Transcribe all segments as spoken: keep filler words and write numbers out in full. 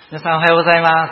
皆さんおはようございます。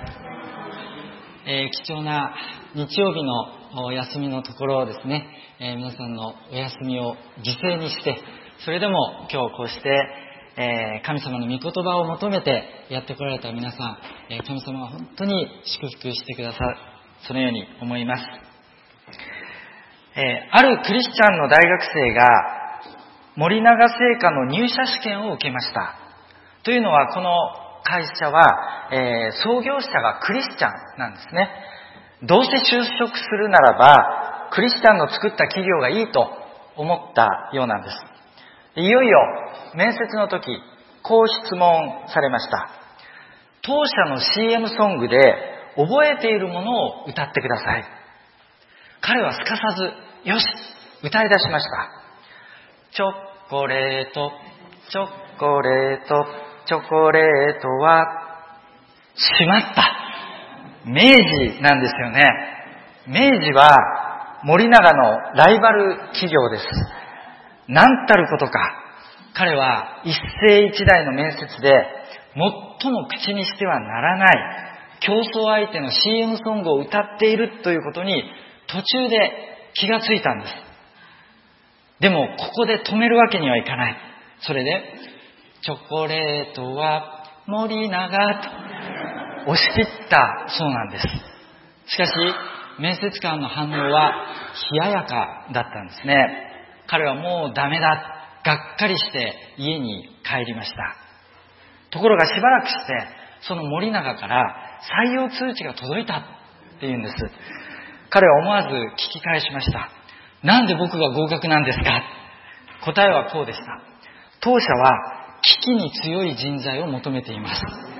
えー、貴重な日曜日のお休みのところをですね、えー、皆さんのお休みを犠牲にして、それでも今日こうして、えー、神様の御言葉を求めてやってこられた皆さん、えー、神様が本当に祝福してくださる、そのように思います。えー、あるクリスチャンの大学生が森永製菓の入社試験を受けました。というのは、この会社は、えー、創業者がクリスチャンなんですね。どうせ就職するならばクリスチャンの作った企業がいいと思ったようなんです。いよいよ面接の時、こう質問されました。当社の シーエム ソングで覚えているものを歌ってください。彼はすかさずよし、歌い出しました。チョコレート、チョコレート、チョコレートは、しまった。明治なんですよね。明治は森永のライバル企業です。なんたることか。彼は一世一代の面接で最も口にしてはならない競争相手の シーエム ソングを歌っているということに途中で気がついたんです。でもここで止めるわけにはいかない。それでチョコレートは森永と押し切ったそうなんです。しかし面接官の反応は冷ややかだったんですね。彼はもうダメだ、がっかりして家に帰りました。ところがしばらくしてその森永から採用通知が届いたっていうんです。彼は思わず聞き返しました。なんで僕が合格なんですか？答えはこうでした。当社は危機に強い人材を求めています。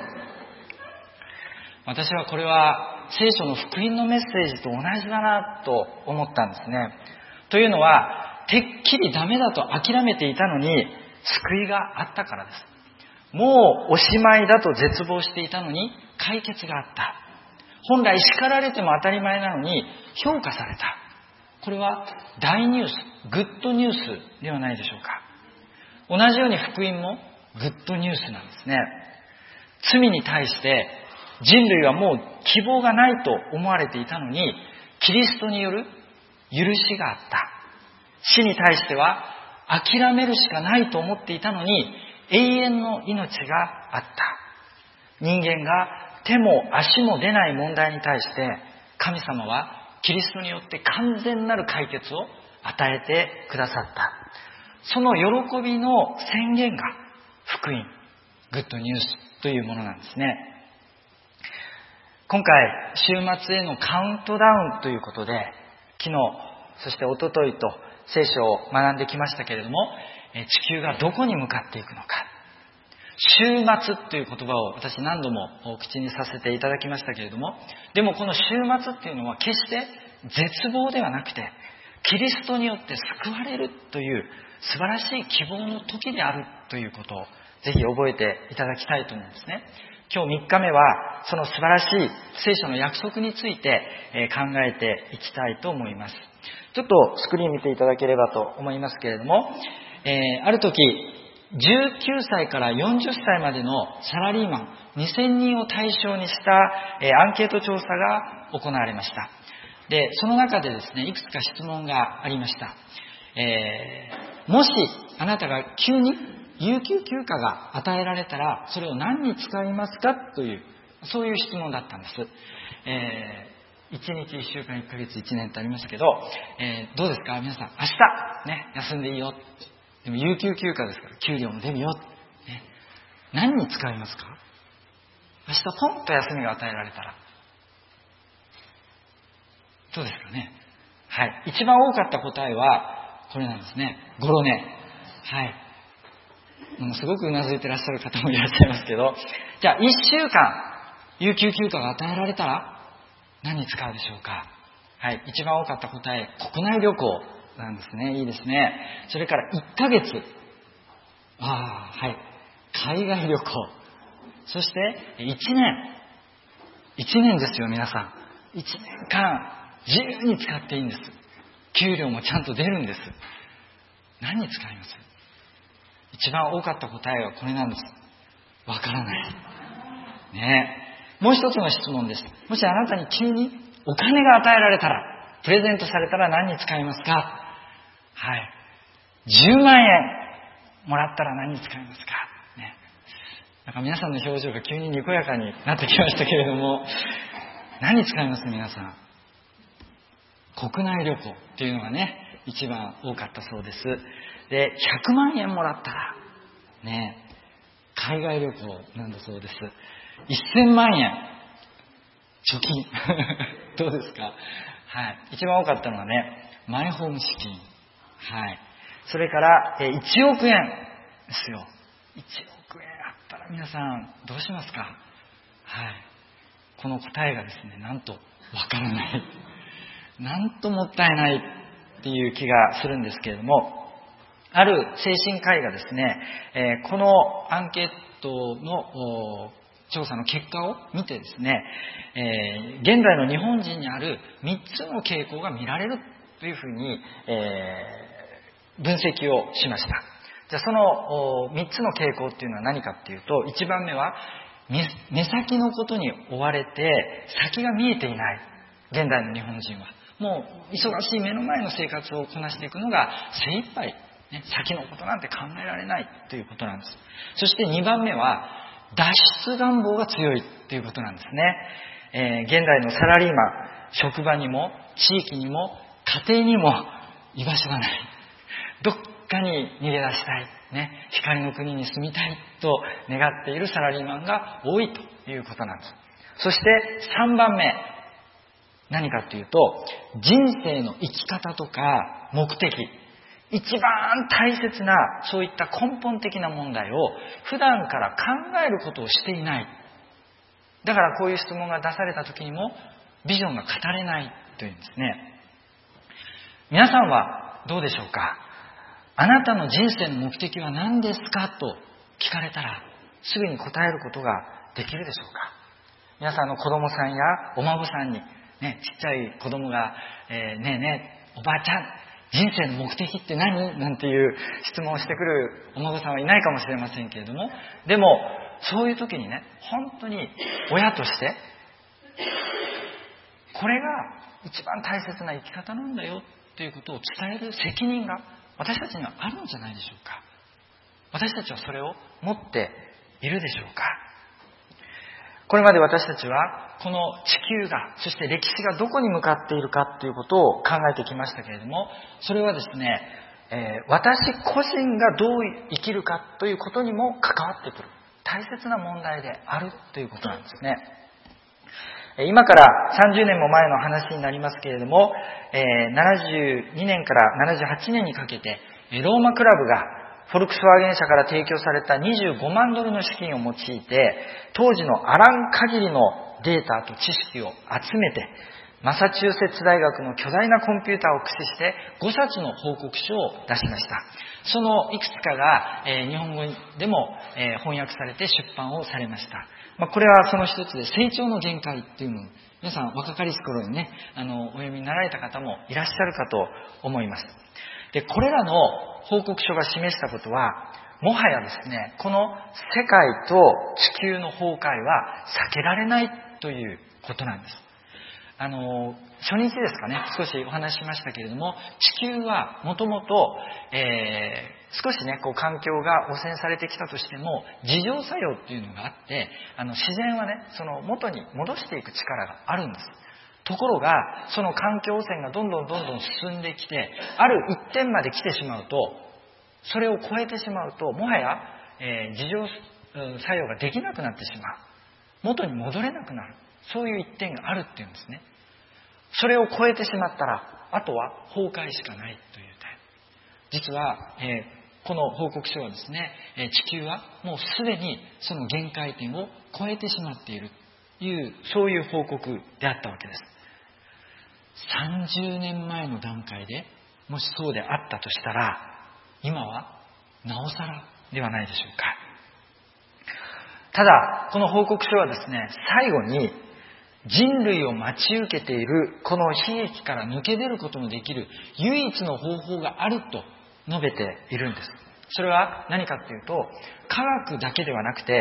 私はこれは聖書の福音のメッセージと同じだなと思ったんですね。というのは、てっきりダメだと諦めていたのに救いがあったからです。もうおしまいだと絶望していたのに解決があった。本来叱られても当たり前なのに評価された。これは大ニュース、グッドニュースではないでしょうか。同じように福音もグッドニュースなんですね。罪に対して人類はもう希望がないと思われていたのに、キリストによる許しがあった。死に対しては諦めるしかないと思っていたのに、永遠の命があった。人間が手も足も出ない問題に対して神様はキリストによって完全なる解決を与えてくださった。その喜びの宣言が福音、グッドニュースというものなんですね。今回、週末へのカウントダウンということで、昨日、そして一昨日と聖書を学んできましたけれども、地球がどこに向かっていくのか。週末という言葉を私何度も口にさせていただきましたけれども、でもこの週末っていうのは決して絶望ではなくて、キリストによって救われるという素晴らしい希望の時であるということをぜひ覚えていただきたいと思うんですね。今日みっかめはその素晴らしい聖書の約束について考えていきたいと思います。ちょっとスクリーン見ていただければと思いますけれども、えー、ある時じゅうきゅうさいからよんじゅっさいまでのサラリーマンにせんにんを対象にした、えー、アンケート調査が行われました。で、その中でですね、いくつか質問がありました。えー、もしあなたが急に有給休暇が与えられたらそれを何に使いますかという、そういう質問だったんです。えー、いちにち、いっしゅうかん、いっかげつ、いちねんとありましたけど、えー、どうですか皆さん、明日、ね、休んでいいよ。でも有給休暇ですから給料も出るよ、ね、何に使いますか？明日ポンと休みが与えられたらどうですかね。はい、一番多かった答えはこれなんですね。ゴロネ。はい。もうすごくうなずいてらっしゃる方もいらっしゃいますけど、じゃあいっしゅうかん有給休暇が与えられたら何に使うでしょうか。はい、一番多かった答え、国内旅行なんですね。いいですね。それからいっかげつ、ああ、はい、海外旅行。そしていちねん、いちねんですよ皆さん。いちねんかん自由に使っていいんです。給料もちゃんと出るんです。何に使います？一番多かった答えはこれなんです。わからない。 ね。もう一つの質問です。もしあなたに急にお金が与えられたら、プレゼントされたら何に使いますか？はい。じゅうまんえんもらったら何に使いますか？ね。なんか皆さんの表情が急ににこやかになってきましたけれども、何に使います皆さん？国内旅行っていうのがね、一番多かったそうです。で、ひゃくまんえんもらったら、ね、海外旅行なんだそうです。せんまんえん、貯金。どうですか？はい。一番多かったのはね、マイホーム資金。はい。それから、えいちおくえんですよ。いちおくえんあったら皆さん、どうしますか？はい。この答えがですね、なんとわからない。なんともったいないっていう気がするんですけれども、ある精神科医がですね、えー、このアンケートの調査の結果を見てですね、えー、現代の日本人にあるみっつの傾向が見られるというふうに、えー、分析をしました。じゃあそのみっつの傾向っていうのは何かっていうと、いちばんめは目先のことに追われて先が見えていない現代の日本人は。もう忙しい目の前の生活をこなしていくのが精一杯、ね、先のことなんて考えられないということなんです。そしてにばんめは脱出願望が強いということなんですね。えー、現代のサラリーマン、職場にも地域にも家庭にも居場所がない。どっかに逃げ出したい、ね、光の国に住みたいと願っているサラリーマンが多いということなんです。そしてさんばんめ、何かというと、人生の生き方とか目的、一番大切なそういった根本的な問題を普段から考えることをしていない。だからこういう質問が出された時にもビジョンが語れないというんですね。皆さんはどうでしょうか？あなたの人生の目的は何ですかと聞かれたらすぐに答えることができるでしょうか？皆さんの子供さんやお孫さんにね、ちっちゃい子供が、えー、ねえねえおばあちゃん、人生の目的って何？なんていう質問をしてくるお孫さんはいないかもしれませんけれども、でもそういう時にね、本当に親としてこれが一番大切な生き方なんだよということを伝える責任が私たちにはあるんじゃないでしょうか。私たちはそれを持っているでしょうか。これまで私たちはこの地球が、そして歴史がどこに向かっているかということを考えてきましたけれども、それはですね、えー、私個人がどう生きるかということにも関わってくる大切な問題であるということなんですね。今からさんじゅうねんも前の話になりますけれども、えー、ななじゅうにねんからななじゅうはちねんにかけてローマクラブがフォルクスワーゲン社から提供されたにじゅうごまんドルの資金を用いて、当時のあらん限りのデータと知識を集めて、マサチューセッツ大学の巨大なコンピューターを駆使してごさつの報告書を出しました。そのいくつかが、えー、日本語でも、えー、翻訳されて出版をされました。まあ、これはその一つで、成長の限界っていうのを皆さん若かりし頃にね、あのお読みになられた方もいらっしゃるかと思います。で、これらの報告書が示したことは、もはやですね、この世界と地球の崩壊は避けられないということなんです。あの初日ですかね、少しお話ししましたけれども、地球はもともと少しねこう環境が汚染されてきたとしても自浄作用っていうのがあって、あの自然はねその元に戻していく力があるんです。ところがその環境汚染がどんどんどんどん進んできて、ある一点まで来てしまうと、それを超えてしまうともはや、えー、自浄作用ができなくなってしまう、元に戻れなくなる、そういう一点があるっていうんですね。それを超えてしまったらあとは崩壊しかないという点。実は、えー、この報告書はですね、えー、地球はもうすでにその限界点を超えてしまっているという、そういう報告であったわけです。さんじゅうねんまえの段階でもしそうであったとしたら、今はなおさらではないでしょうか。ただこの報告書はですね、最後に人類を待ち受けているこの悲劇から抜け出ることのできる唯一の方法があると述べているんです。それは何かというと、科学だけではなくて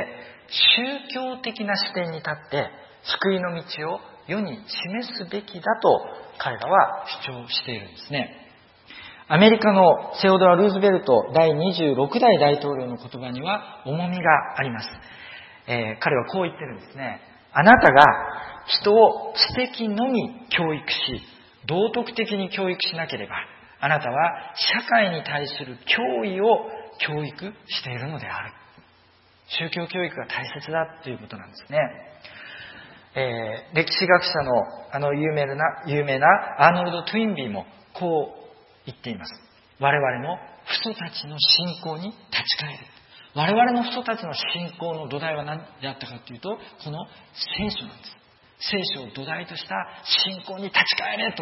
宗教的な視点に立って救いの道を世に示すべきだと彼らは主張しているんですね。アメリカのセオドア・ルーズベルトだいにじゅうろくだい大統領の言葉には重みがあります。えー、彼はこう言ってるんですね。あなたが人を知的のみ教育し、道徳的に教育しなければ、あなたは社会に対する脅威を教育しているのである。宗教教育が大切だということなんですね。えー、歴史学者のあの有名な、有名なアーノルド・トゥインビーもこう言っています。我々の父祖たちの信仰に立ち返る。我々の父祖たちの信仰の土台は何であったかというと、この聖書なんです。聖書を土台とした信仰に立ち返れと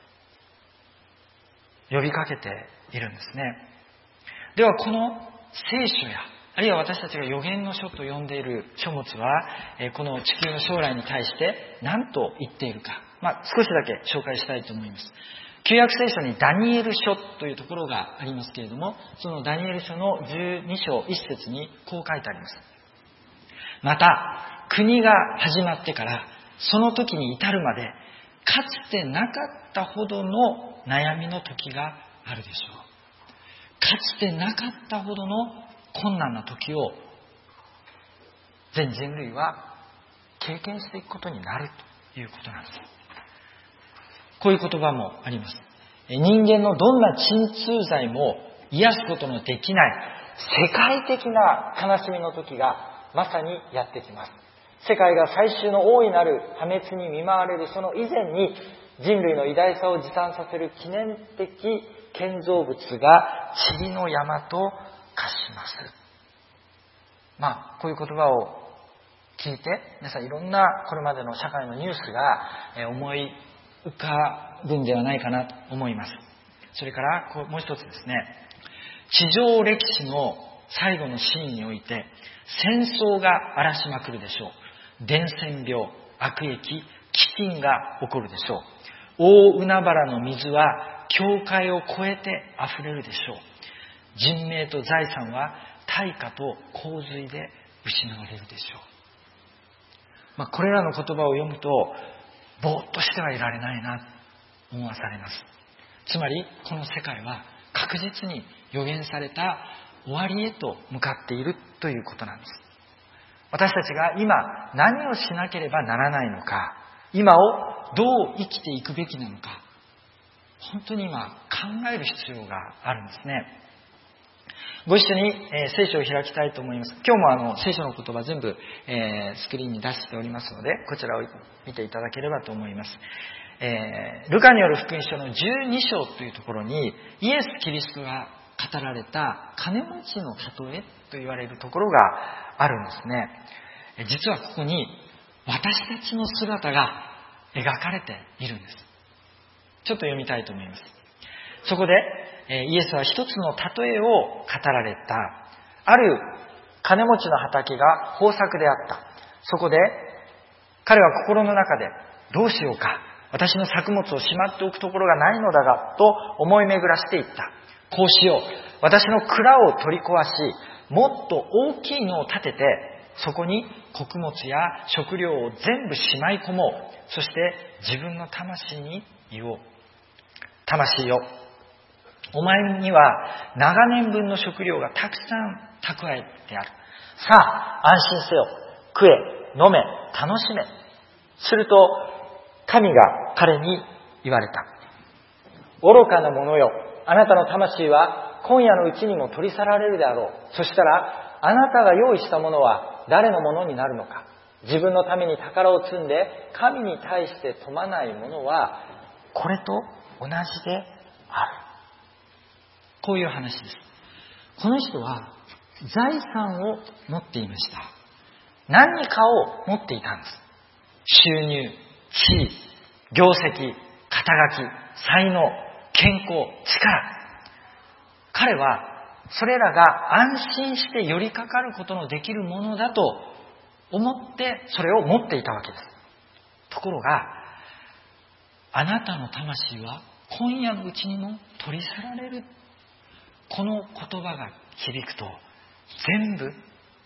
呼びかけているんですね。ではこの聖書や、あるいは私たちが預言の書と呼んでいる書物は、この地球の将来に対して何と言っているか、まあ、少しだけ紹介したいと思います。旧約聖書にダニエル書というところがありますけれども、そのダニエル書のじゅうに章いっ節にこう書いてあります。また、国が始まってからその時に至るまで、かつてなかったほどの悩みの時があるでしょう。かつてなかったほどの困難な時を全人類は経験していくことになるということなんです。こういう言葉もあります。人間のどんな鎮痛剤も癒すことのできない世界的な悲しみの時がまさにやってきます。世界が最終の大いなる破滅に見舞われるその以前に、人類の偉大さを自賛させる記念的建造物が塵の山と化します。まあこういう言葉を聞いて、皆さんいろんなこれまでの社会のニュースが思い浮かぶんではないかなと思います。それからこうもう一つですね、地上歴史の最後のシーンにおいて戦争が荒らしまくるでしょう。伝染病、悪疫、飢饉が起こるでしょう。大海原の水は境界を越えて溢れるでしょう。人命と財産は大火と洪水で失われるでしょう。まあ、これらの言葉を読むとぼーっとしてはいられないなと思わされます。つまりこの世界は確実に予言された終わりへと向かっているということなんです。私たちが今何をしなければならないのか、今をどう生きていくべきなのか、本当に今考える必要があるんですね。ご一緒に、えー、聖書を開きたいと思います。今日もあの聖書の言葉全部、えー、スクリーンに出しておりますので、こちらを見ていただければと思います。えー、ルカによる福音書のじゅうに章というところに、イエス・キリストが語られた金持ちの例えと言われるところがあるんですね。実はここに私たちの姿が描かれているんです。ちょっと読みたいと思います。そこでイエスは一つの例えを語られた。ある金持ちの畑が豊作であった。そこで彼は心の中で、どうしようか、私の作物をしまっておくところがないのだがと思い巡らしていった。こうしよう、私の蔵を取り壊し、もっと大きいのを建てて、そこに穀物や食料を全部しまい込もう。そして自分の魂に言おう。魂よ、お前には長年分の食料がたくさん蓄えてある。さあ安心せよ、食え、飲め、楽しめ。すると神が彼に言われた。愚かな者よ、あなたの魂は今夜のうちにも取り去られるであろう。そしたらあなたが用意したものは誰のものになるのか。自分のために宝を積んで神に対して富まないものはこれと同じである。こういう話です。この人は財産を持っていました。何かを持っていたんです。収入、地位、業績、肩書き、才能、健康、力。彼はそれらが安心して寄りかかることのできるものだと思ってそれを持っていたわけです。ところが、あなたの魂は今夜のうちにも取り去られる。この言葉が響くと全部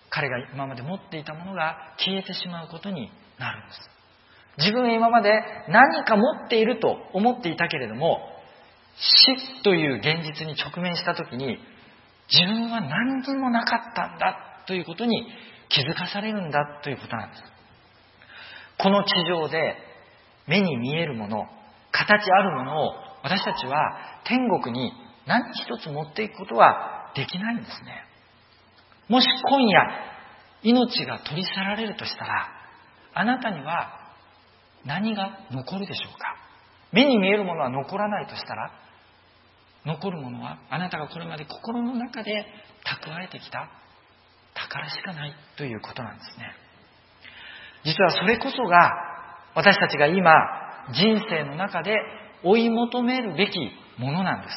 彼が今まで持っていたものが消えてしまうことになるんです。自分は今まで何か持っていると思っていたけれども、死という現実に直面したときに、自分は何にもなかったんだということに気づかされるんだということなんです。この地上で目に見えるもの、形あるものを私たちは天国に何一つ持っていくことはできないんですね。もし今夜命が取り去られるとしたら、あなたには何が残るでしょうか。目に見えるものは残らないとしたら、残るものはあなたがこれまで心の中で蓄えてきた宝しかないということなんですね。実はそれこそが私たちが今人生の中で追い求めるべきものなんです。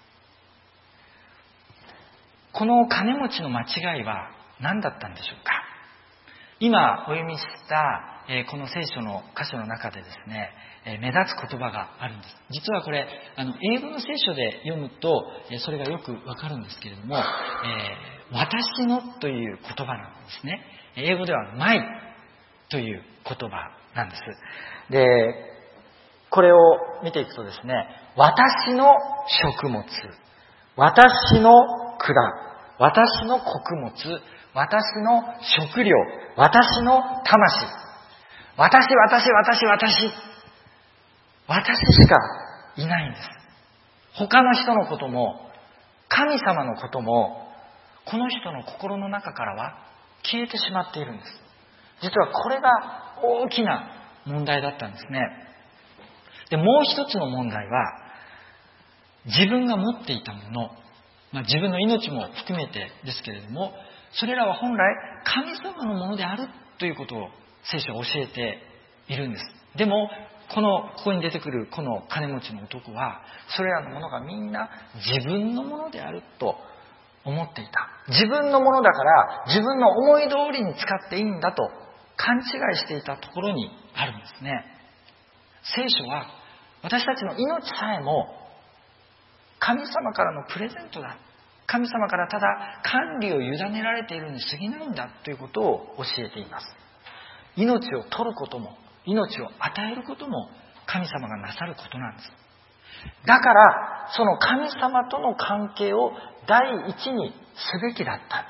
この金持ちの間違いは何だったんでしょうか。今お読みしたこの聖書の箇所の中でですね、目立つ言葉があるんです。実はこれあの英語の聖書で読むとそれがよくわかるんですけれども、えー、私のという言葉なんですね。英語では my という言葉なんです。で、これを見ていくとですね、私の食物、私の蔵、私の穀物、私の食料、私の魂、私、私、私、私、私しかいないんです。他の人のことも、神様のことも、この人の心の中からは消えてしまっているんです。実はこれが大きな問題だったんですね。で、もう一つの問題は、自分が持っていたもの、まあ、自分の命も含めてですけれども、それらは本来神様のものであるということを聖書は教えているんです。でもこのここに出てくるこの金持ちの男は、それらのものがみんな自分のものであると思っていた。自分のものだから自分の思い通りに使っていいんだと勘違いしていたところにあるんですね。聖書は私たちの命さえも神様からのプレゼントだ、神様からただ管理を委ねられているに過ぎないんだということを教えています。命を取ることも命を与えることも神様がなさることなんです。だからその神様との関係を第一にすべきだったん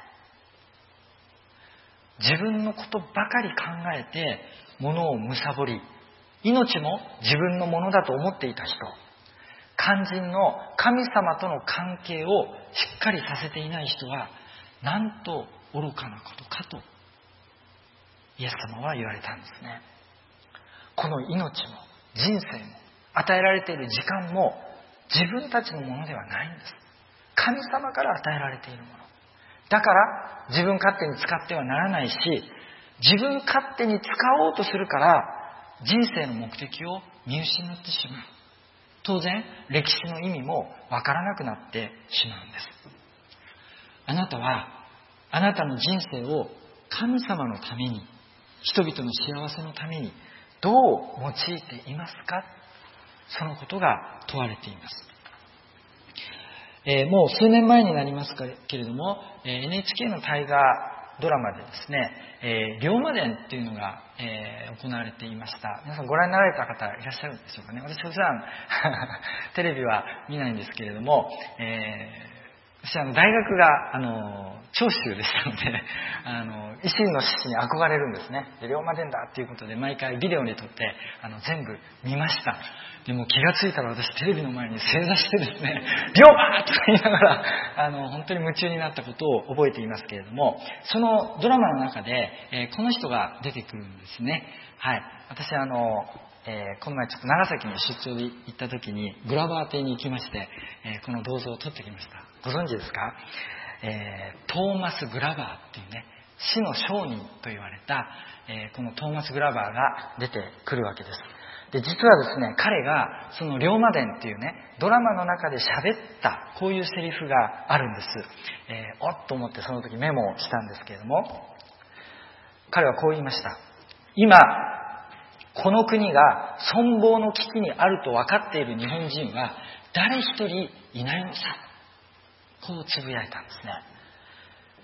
ですね。自分のことばかり考えて物を貪り、命も自分のものだと思っていた人、肝心の神様との関係をしっかりさせていない人は、なんと愚かなことかとイエス様は言われたんですね。この命も人生も与えられている時間も自分たちのものではないんです。神様から与えられているものだから、自分勝手に使ってはならないし、自分勝手に使おうとするから人生の目的を見失ってしまう。当然歴史の意味もわからなくなってしまうんです。あなたはあなたの人生を神様のために、人々の幸せのためにどう用いていますか。そのことが問われています。えー、もう数年前になりますけれども、えー、エヌエイチケー の大河ドラマでですね、えー、龍馬伝っていうのが、えー、行われていました。皆さんご覧になられた方いらっしゃるんでしょうかね。私普段テレビは見ないんですけれども、えー私は大学があの長州でしたので、あの維新の志士に憧れるんですね。で、龍馬伝だっていうことで毎回ビデオに撮ってあの全部見ました。でも気がついたら私テレビの前に正座してですね、龍馬とか言いながらあの本当に夢中になったことを覚えていますけれども、そのドラマの中で、えー、この人が出てくるんですね。はい。私あの。えー、この前ちょっと長崎に出張で行った時にグラバー邸に行きまして、えー、この銅像を撮ってきました。ご存知ですか？えー、トーマス・グラバーっていうね、死の商人と言われた、えー、このトーマス・グラバーが出てくるわけです。で、実はですね、彼がその龍馬伝っていうねドラマの中で喋ったこういうセリフがあるんです。えー、おっと思ってその時メモをしたんですけれども、彼はこう言いました。今この国が存亡の危機にあると分かっている日本人は誰一人いないのさ。こうつぶやいたんですね。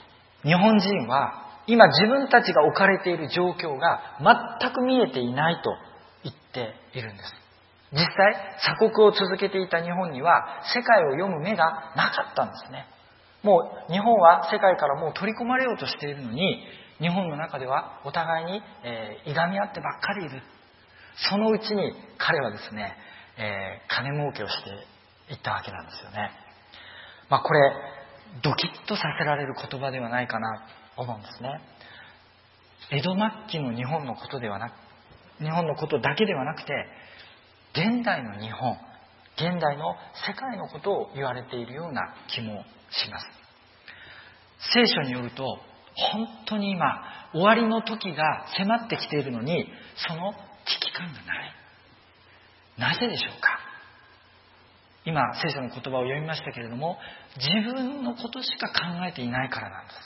日本人は今自分たちが置かれている状況が全く見えていないと言っているんです。実際鎖国を続けていた日本には世界を読む目がなかったんですね。もう日本は世界からもう取り込まれようとしているのに、日本の中ではお互いに、えー、いがみ合ってばっかりいる。そのうちに彼はですね、えー、金儲けをしていったわけなんですよね。まあこれドキッとさせられる言葉ではないかなと思うんですね。江戸末期の日本のことではなく、日本のことだけではなくて、現代の日本、現代の世界のことを言われているような気もします。聖書によると、本当に今終わりの時が迫ってきているのに、その危機感がない。なぜでしょうか。今聖書の言葉を読みましたけれども、自分のことしか考えていないからなんです。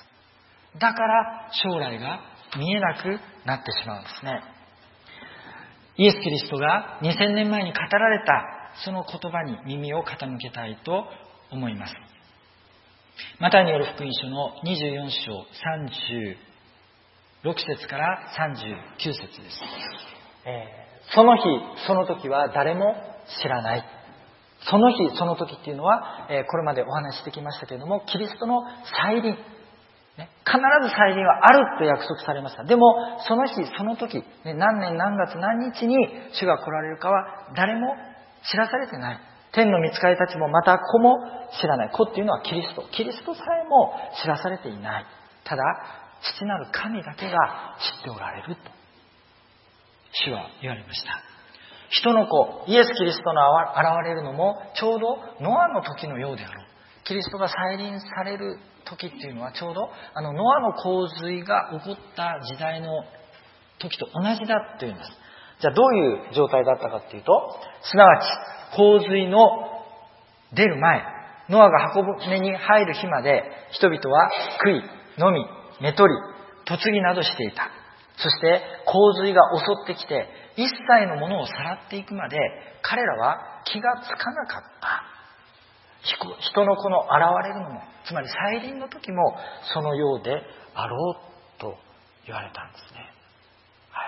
だから将来が見えなくなってしまうんですね。イエス・キリストがにせんねんまえに語られたその言葉に耳を傾けたいと思います。マタイによる福音書のにじゅうよん章さんじゅうろく節からさんじゅうきゅう節です。えー、その日その時は誰も知らない。その日その時っていうのは、えー、これまでお話ししてきましたけれども、キリストの再臨、ね、必ず再臨はあると約束されました。でもその日その時、ね、何年何月何日に主が来られるかは誰も知らされてない。天の御使いたちもまた子も知らない。子っていうのはキリスト。キリストさえも知らされていない。ただ父なる神だけが知っておられると主は言われました。人の子イエス・キリストの現れるのもちょうどノアの時のようであろう。キリストが再臨される時っていうのはちょうどあのノアの洪水が起こった時代の時と同じだというんです。じゃあどういう状態だったかっていうと、すなわち洪水の出る前、ノアが箱舟に入る日まで人々は食い、飲み、寝取り、嫁ぎなどしていた。そして洪水が襲ってきて一切のものをさらっていくまで彼らは気がつかなかった。人の子の現れるのも、つまり再臨の時もそのようであろうと言われたんですね。はい。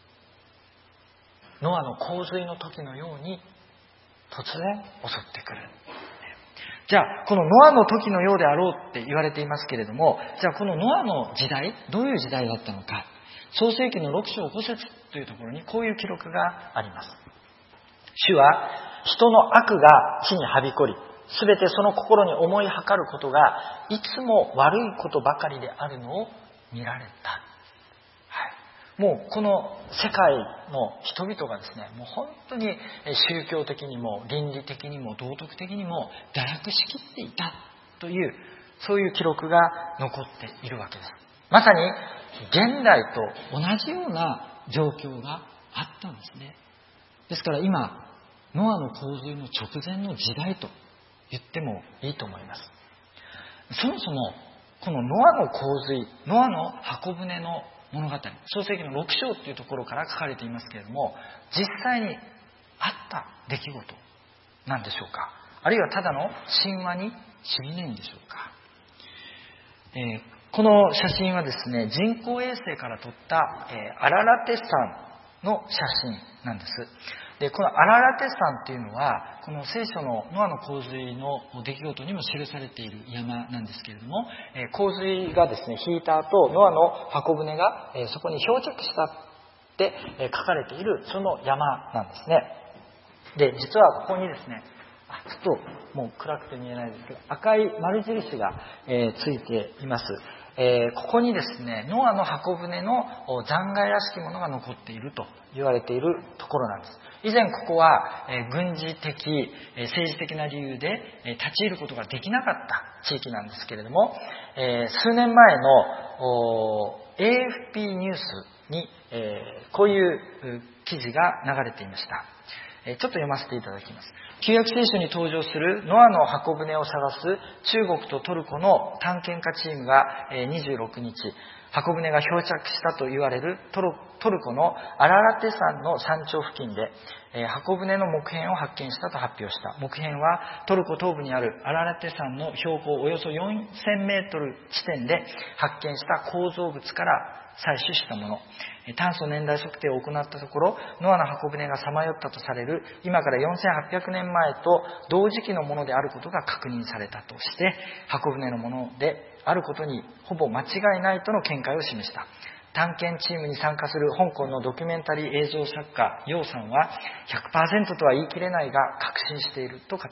ノアの洪水の時のように突然襲ってくる。じゃあこのノアの時のようであろうって言われていますけれども、じゃあこのノアの時代、どういう時代だったのか。創世記のろく章ご節というところにこういう記録があります。主は人の悪が地にはびこり、すべてその心に思いはかることがいつも悪いことばかりであるのを見られた。はい、もうこの世界の人々がですね、もう本当に宗教的にも倫理的にも道徳的にも堕落しきっていたという、そういう記録が残っているわけです。まさに現代と同じような状況があったんですね。ですから今ノアの洪水の直前の時代と言ってもいいと思います。そもそもこのノアの洪水、ノアの箱舟の物語、創世記のろく章というところから書かれていますけれども、実際にあった出来事なんでしょうか。あるいはただの神話に過ぎないんでしょうか。えー、この写真はですね、人工衛星から撮った、えー、アララテ山の写真なんです。で、このアララテ山っていうのは、この聖書のノアの洪水の出来事にも記されている山なんですけれども、えー、洪水がですね、引いた後、ノアの箱舟が、えー、そこに漂着したって、えー、書かれているその山なんですね。で、実はここにですね、あ、ちょっともう暗くて見えないですけど、赤い丸印が、えー、ついています。えー、ここにですね、ノアの箱舟の残骸らしきものが残っていると言われているところなんです。以前ここは、えー、軍事的、えー、政治的な理由で、えー、立ち入ることができなかった地域なんですけれども、えー、数年前の エーエフピー ニュースに、えー、こういう記事が流れていました。ちょっと読ませていただきます。旧約聖書に登場するノアの箱舟を探す中国とトルコの探検家チームがにじゅうろくにち、 箱舟が漂着したと言われるトルトルコのアララテ山の山頂付近で、えー、箱舟の木片を発見したと発表した。木片はトルコ東部にあるアララテ山の標高およそよんせんメートル地点で発見した構造物から採取したもの。炭素年代測定を行ったところ、ノアの箱舟がさまよったとされる今からよんせんはっぴゃくねんまえと同時期のものであることが確認されたとして、箱舟のものであることにほぼ間違いないとの見解を示した。探検チームに参加する香港のドキュメンタリー映像作家楊さんは ひゃくパーセント とは言い切れないが確信していると語った。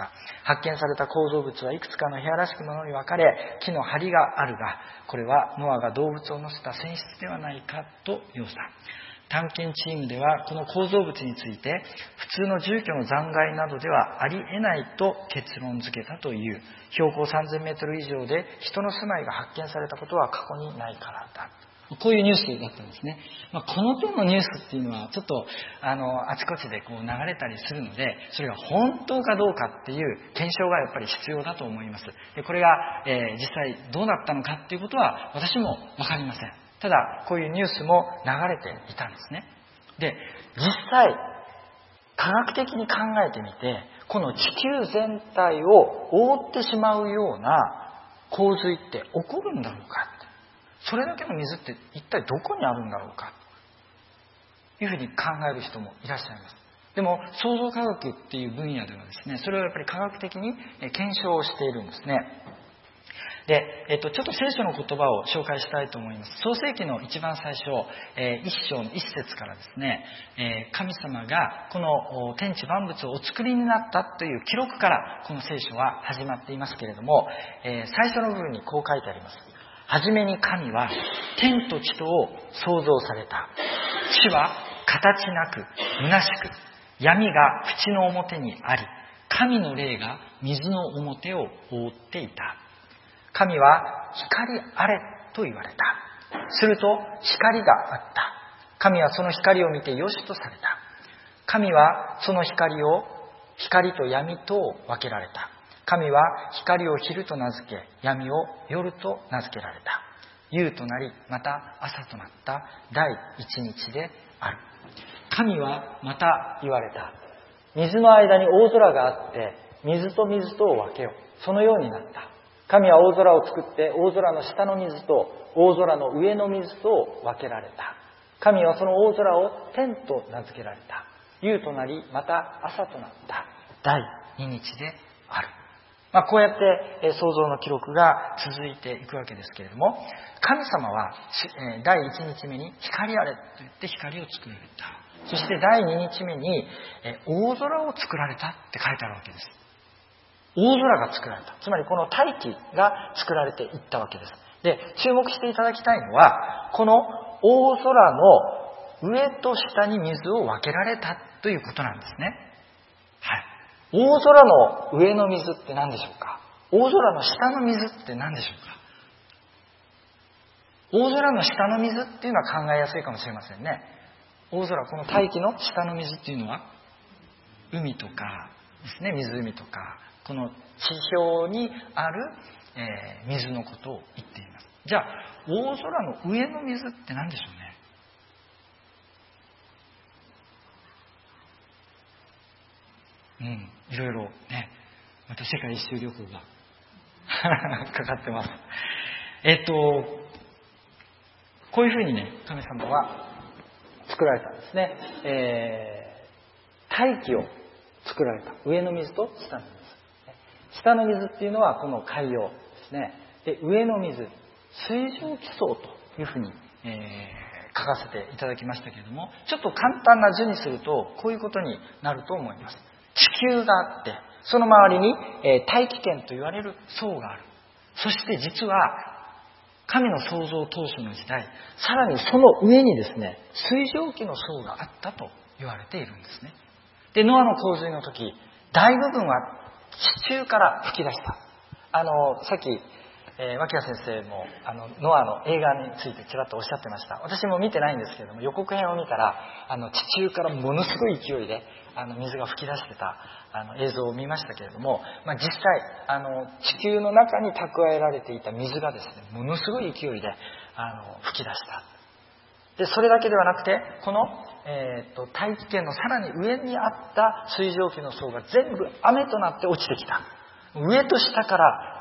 発見された構造物はいくつかの部屋らしきものに分かれ、木の梁があるが、これはノアが動物を乗せた船室ではないかと楊さん。探検チームではこの構造物について普通の住居の残骸などではありえないと結論付けたという。標高さんぜんメートル以上で人の住まいが発見されたことは過去にないからだ。こういうニュースだったんですね。まあ、この手のニュースっていうのはちょっとあのあちこちでこう流れたりするので、それが本当かどうかっていう検証がやっぱり必要だと思います。でこれが、えー、実際どうなったのかっていうことは私も分かりません。ただこういうニュースも流れていたんですね。で実際科学的に考えてみて、この地球全体を覆ってしまうような洪水って起こるんだろうか、それだけの水って一体どこにあるんだろうかというふうに考える人もいらっしゃいます。でも創造科学っていう分野ではですね、それをやっぱり科学的に検証をしているんですね。で、えっと、ちょっと聖書の言葉を紹介したいと思います。創世記の一番最初、えー、一章の一節からですね、えー、神様がこの天地万物をお作りになったという記録からこの聖書は始まっていますけれども、えー、最初の部分にこう書いてあります。はじめに神は天と地とを創造された。地は形なく虚しく、闇が淵の表にあり、神の霊が水の表を覆っていた。神は光あれと言われた。すると光があった。神はその光を見てよしとされた。神はその光を光と闇とを分けられた。神は光を昼と名付け、闇を夜と名付けられた。夕となり、また朝となった第一日である。神はまた言われた。水の間に大空があって、水と水とを分けよう。そのようになった。神は大空を作って、大空の下の水と大空の上の水とを分けられた。神はその大空を天と名付けられた。夕となり、また朝となった第二日である。まあ、こうやって創造の記録が続いていくわけですけれども、神様は第一日目に光あれと言って光を作られた。そして第二日目に大空を作られたって書いてあるわけです。大空が作られた。つまりこの大気が作られていったわけです。で、注目していただきたいのは、この大空の上と下に水を分けられたということなんですね。はい。大空の上の水って何でしょうか？大空の下の水って何でしょうか？大空の下の水っていうのは考えやすいかもしれませんね。大空、この大気の下の水っていうのは海とかですね、湖とか、この地表にある、えー、水のことを言っています。じゃあ大空の上の水って何でしょうね。うん、いろいろね、また世界一周旅行がかかってます。えっとこういうふうにね、神様は作られたんですね。えー、大気を作られた。上の水と下の水。下の水っていうのはこの海洋ですね。で、上の水、水蒸気層というふうに、えー、書かせていただきましたけれども、ちょっと簡単な図にするとこういうことになると思います。地球があって、その周りに、えー、大気圏と言われる層がある。そして実は神の創造当初の時代、さらにその上にですね、水蒸気の層があったと言われているんですね。で、ノアの洪水の時、大部分は地中から吹き出した。あのさっき、えー、脇谷先生もあのノアの映画についてちらっとおっしゃってました。私も見てないんですけれども、予告編を見たらあの地中からものすごい勢いであの水が吹き出してたあの映像を見ましたけれども、まあ、実際あの地球の中に蓄えられていた水がですね、ものすごい勢いであの吹き出した。でそれだけではなくて、この、えー、と大気圏のさらに上にあった水蒸気の層が全部雨となって落ちてきた。上と下から、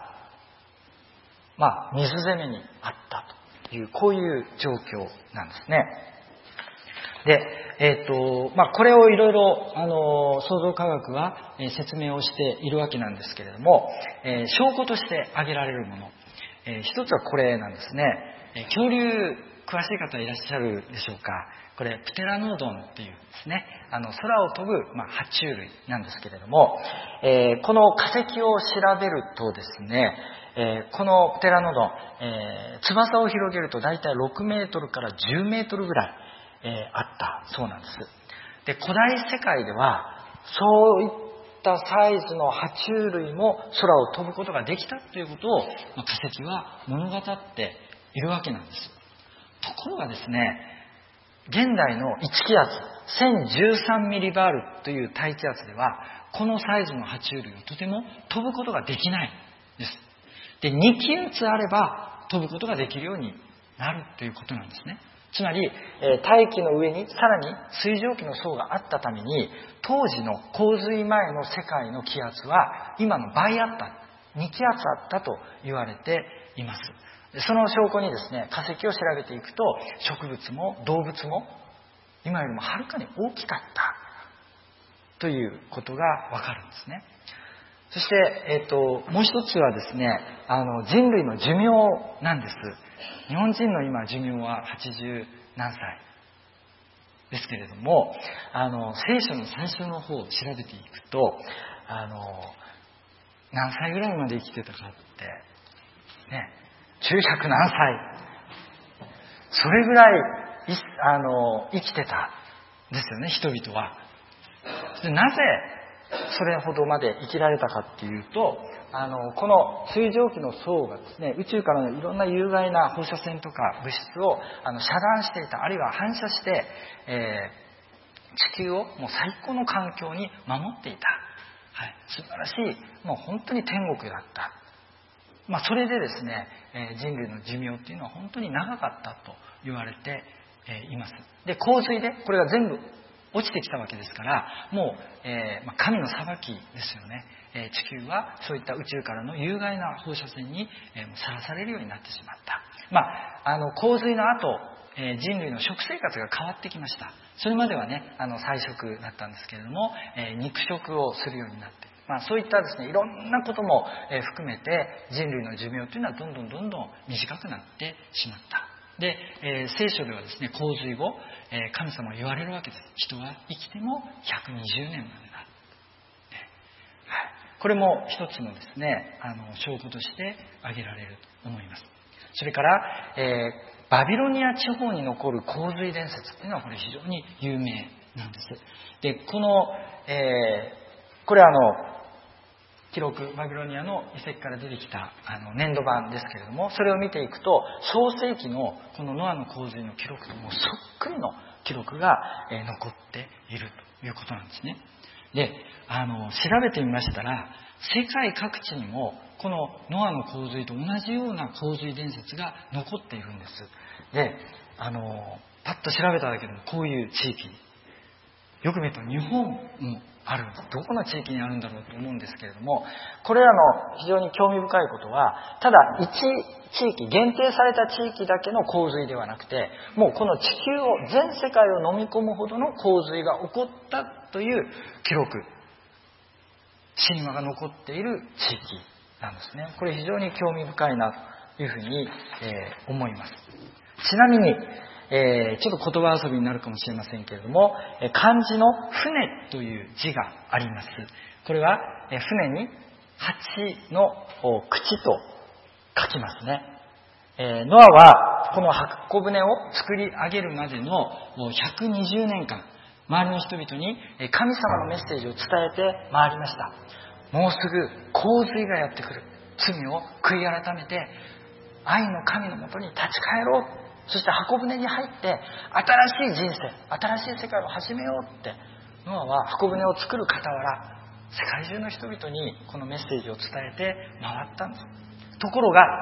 まあ、水攻めにあったという、こういう状況なんですね。で、えーとまあ、これをいろいろあの創造科学は、えー、説明をしているわけなんですけれども、えー、証拠として挙げられるもの、えー、一つはこれなんですね。えー、恐竜詳しい方いらっしゃるでしょうか。これプテラノドンっていうですね、あの空を飛ぶ、まあ、爬虫類なんですけれども、えー、この化石を調べるとですね、えー、このプテラノドン、えー、翼を広げるとだいたいろくメートルからじゅうメートルぐらい、えー、あったそうなんです。で、古代世界ではそういったサイズの爬虫類も空を飛ぶことができたということを、まあ、化石は物語っているわけなんです。ところがですね、現代のいち気圧せんじゅうさんミリバールという大気圧では、このサイズの爬虫類はとても飛ぶことができないんです。で、に気圧あれば飛ぶことができるようになるということなんですね。つまり、えー、大気の上にさらに水蒸気の層があったために、当時の洪水前の世界の気圧は今の倍あった、に気圧あったと言われています。その証拠にですね、化石を調べていくと、植物も動物も今よりもはるかに大きかったということがわかるんですね。そして、えっと、もう一つはですね、あの人類の寿命なんです。日本人の今寿命ははちじゅうなんさいですけれども、あの聖書の最初の方を調べていくと、あの何歳ぐらいまで生きてたかってね、きゅうひゃくなんさい、それぐらいあの生きてたんですよね、人々は。で、なぜそれほどまで生きられたかっていうと、あのこの水蒸気の層がですね、宇宙からのいろんな有害な放射線とか物質をあの遮断していた、あるいは反射して、えー、地球をもう最高の環境に守っていた、はい、素晴らしい、もう本当に天国だった。まあ、それでですね、えー、人類の寿命っていうのは本当に長かったと言われて、えー、います。で、洪水でこれが全部落ちてきたわけですから、もう、えーまあ、神の裁きですよね。えー、地球はそういった宇宙からの有害な放射線にさら、えー、されるようになってしまった。まあ、あの洪水の後、えー、人類の食生活が変わってきました。それまではね、あの菜食だったんですけれども、えー、肉食をするようになって、まあ、そういったですね、いろんなことも含めて人類の寿命というのはどんどんどんどん短くなってしまった。で、えー、聖書ではですね、洪水後、えー、神様は言われるわけです。人は生きてもひゃくにじゅうねんまでだ、ね、はい、これも一つのですね、あの証拠として挙げられると思います。それから、えー、バビロニア地方に残る洪水伝説っていうのはこれ非常に有名なんです。で、この、えー、これはあの記録、バビロニアの遺跡から出てきたあの粘土板ですけれども、それを見ていくと創世紀のこのノアの洪水の記録ともそっくりの記録が、えー、残っているということなんですね。で、あの調べてみましたら、世界各地にもこのノアの洪水と同じような洪水伝説が残っているんです。で、あのパッと調べただけでもこういう地域、よく見ると日本もある、どこの地域にあるんだろうと思うんですけれども、これらの非常に興味深いことは、ただ一地域、限定された地域だけの洪水ではなくて、もうこの地球を、全世界を飲み込むほどの洪水が起こったという記録、神話が残っている地域なんですね。これ非常に興味深いなというふうに、えー、思います。ちなみに、えー、ちょっと言葉遊びになるかもしれませんけれども、えー、漢字の船という字があります。これは、えー、船に蜂の口と書きますね。えー、ノアはこの箱舟を作り上げるまでのひゃくにじゅうねんかん、周りの人々に神様のメッセージを伝えて回りました。もうすぐ洪水がやってくる。罪を悔い改めて愛の神のもとに立ち返ろう。そして箱舟に入って新しい人生、新しい世界を始めようって、ノアは箱舟を作る傍ら、世界中の人々にこのメッセージを伝えて回ったんです。ところが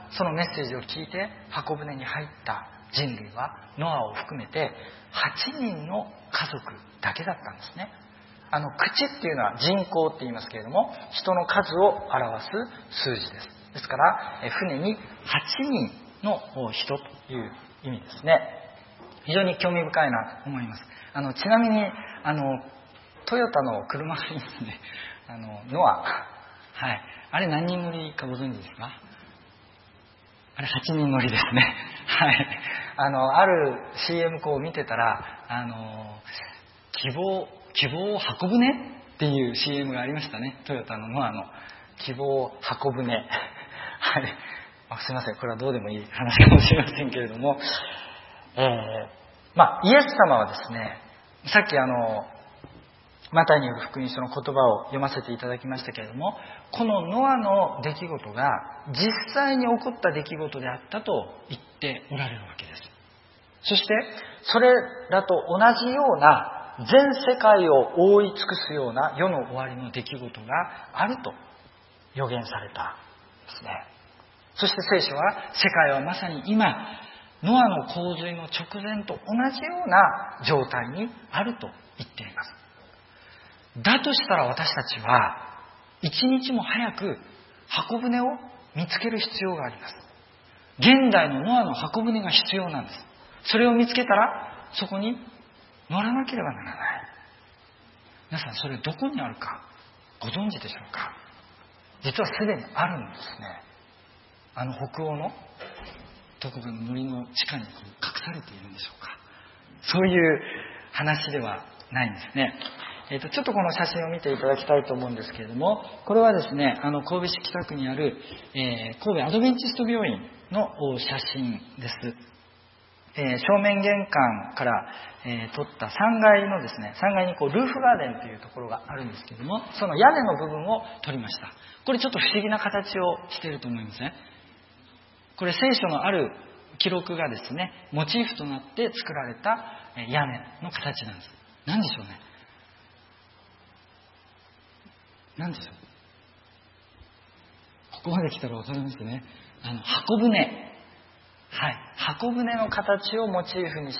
そのメッセージを聞いて箱舟に入った人類はノアを含めてはちにんの家族だけだったんですね。あの口っていうのは人口って言いますけれども、人の数を表す数字です。ですから船にはちにんの人という意味ですね。非常に興味深いなと思います。あのちなみにあのトヨタの車がありますね。あのノア、はい、あれ何人乗りかご存知ですか？あれはちにん乗りですね。はい、あのある シーエム こう見てたら、あの希望希望を運ぶねっていう シーエム がありましたね。トヨタのノアの希望を運ぶね。はい、あ、すいません、これはどうでもいい話かもしれませんけれども、えー、まあイエス様はですね、さっきあのマタイによる福音書の言葉を読ませていただきましたけれども、このノアの出来事が実際に起こった出来事であったと言っておられるわけです。そしてそれらと同じような全世界を覆い尽くすような世の終わりの出来事があると予言されたんですね。そして聖書は世界はまさに今ノアの洪水の直前と同じような状態にあると言っています。だとしたら私たちは一日も早く箱舟を見つける必要があります。現代のノアの箱舟が必要なんです。それを見つけたらそこに乗らなければならない。皆さん、それどこにあるかご存知でしょうか？実はすでにあるんですね。あの北欧のどこかの森の地下にこう隠されているんでしょうか？そういう話ではないんですね。えーと、ちょっとこの写真を見ていただきたいと思うんですけれども、これはですね、あの神戸市北区にある、えー、神戸アドベンチスト病院の写真です。えー、正面玄関から、えー、撮ったさんがいのですね、さんがいにこうルーフガーデンというところがあるんですけれども、その屋根の部分を撮りました。これちょっと不思議な形をしていると思いますね。これ聖書のある記録がですね、モチーフとなって作られた屋根の形なんです。何でしょうね。何でしょう。ここまで来たら分かりますね。あの箱舟、はい、箱舟の形をモチーフにした、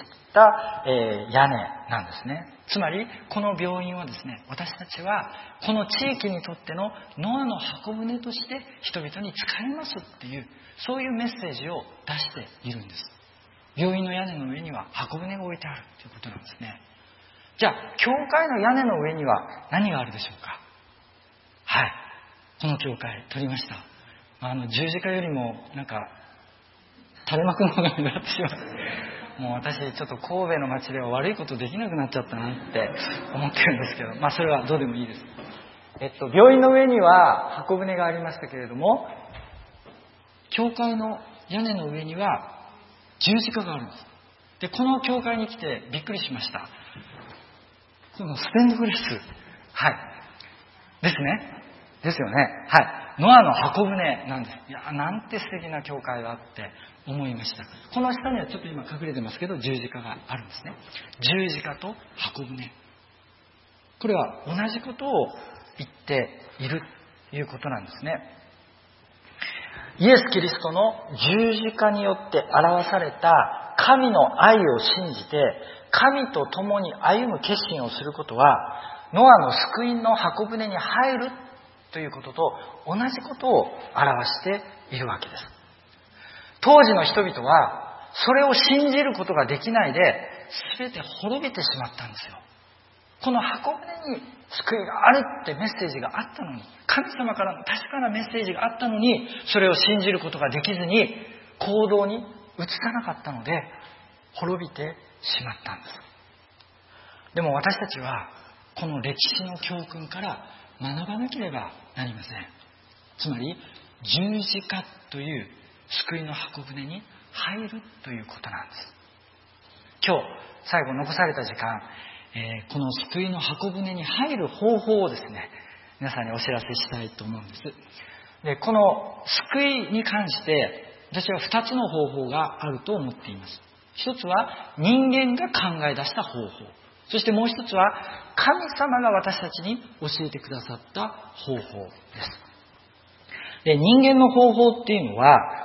えー、屋根なんですね。つまりこの病院はですね、私たちはこの地域にとってのノアの箱舟として人々に使えますっていう、そういうメッセージを出しているんです。病院の屋根の上には箱舟が置いてあるということなんですね。じゃあ教会の屋根の上には何があるでしょうか？はい、この教会撮りました。あの十字架よりもなんか垂れ幕の方が目立ってしまう。もう私ちょっと神戸の町では悪いことできなくなっちゃったなって思ってるんですけど、まあそれはどうでもいいです。えっと病院の上には箱舟がありましたけれども、教会の屋根の上には十字架があるんです。でこの教会に来てびっくりしました。このステンドグラス、はいですね。ですよね。はい。ノアの箱舟なんです。いや、なんて素敵な教会があって思いました。この下にはちょっと今隠れてますけど、十字架があるんですね。十字架と箱舟。これは同じことを言っているということなんですね。イエス・キリストの十字架によって表された神の愛を信じて、神と共に歩む決心をすることは、ノアの救いの箱舟に入るということと同じことを表しているわけです。当時の人々はそれを信じることができないで全て滅びてしまったんですよ。この箱舟に救いがあるってメッセージがあったのに、神様からの確かなメッセージがあったのに、それを信じることができずに行動に移さなかったので滅びてしまったんです。でも私たちはこの歴史の教訓から学ばなければなりません。つまり十字架という救いの箱舟に入るということなんです。今日最後残された時間、えー、この救いの箱舟に入る方法をですね、皆さんにお知らせしたいと思うんです。でこの救いに関して私は二つの方法があると思っています。一つは人間が考え出した方法、そしてもう一つは神様が私たちに教えてくださった方法です。で人間の方法っていうのは、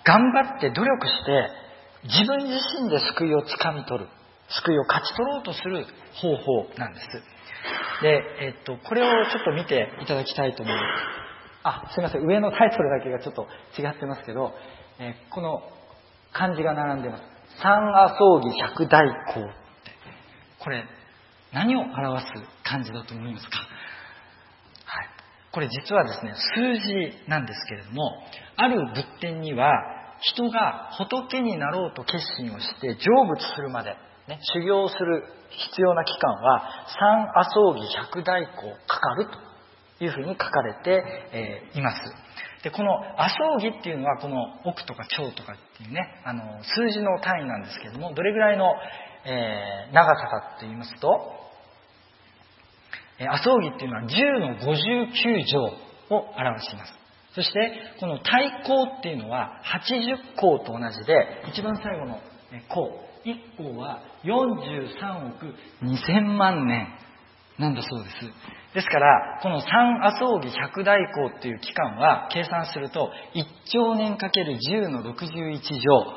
頑張って努力して自分自身で救いをつかみ取る、救いを勝ち取ろうとする方法なんです。で、えっと、これをちょっと見ていただきたいと思います。あ、すいません。上のタイトルだけがちょっと違ってますけど、えー、この漢字が並んでます。三阿葬儀百代行って。これ、何を表す漢字だと思いますか？はい。これ実はですね、数字なんですけれども、ある仏典には、人が仏になろうと決心をして成仏するまで、ね、修行する必要な期間は三阿葬儀百代行かかるというふうに書かれて、えー、います。で、この阿葬儀っていうのはこの億とか兆とかっていうね、あの数字の単位なんですけれども、どれぐらいの、えー、長さかと言いますと、えー、阿葬儀っていうのはじゅうのごじゅうきゅうじょうを表します。そしてこの太閤っていうのははちじゅっこうと同じで、一番最後の項、いっこうはよんじゅうさんおくにせんまんねんなんだそうです。ですからこの三阿葬儀百代行っていう期間は計算するといっちょうねんかけるじゅうのろくじゅういちじょう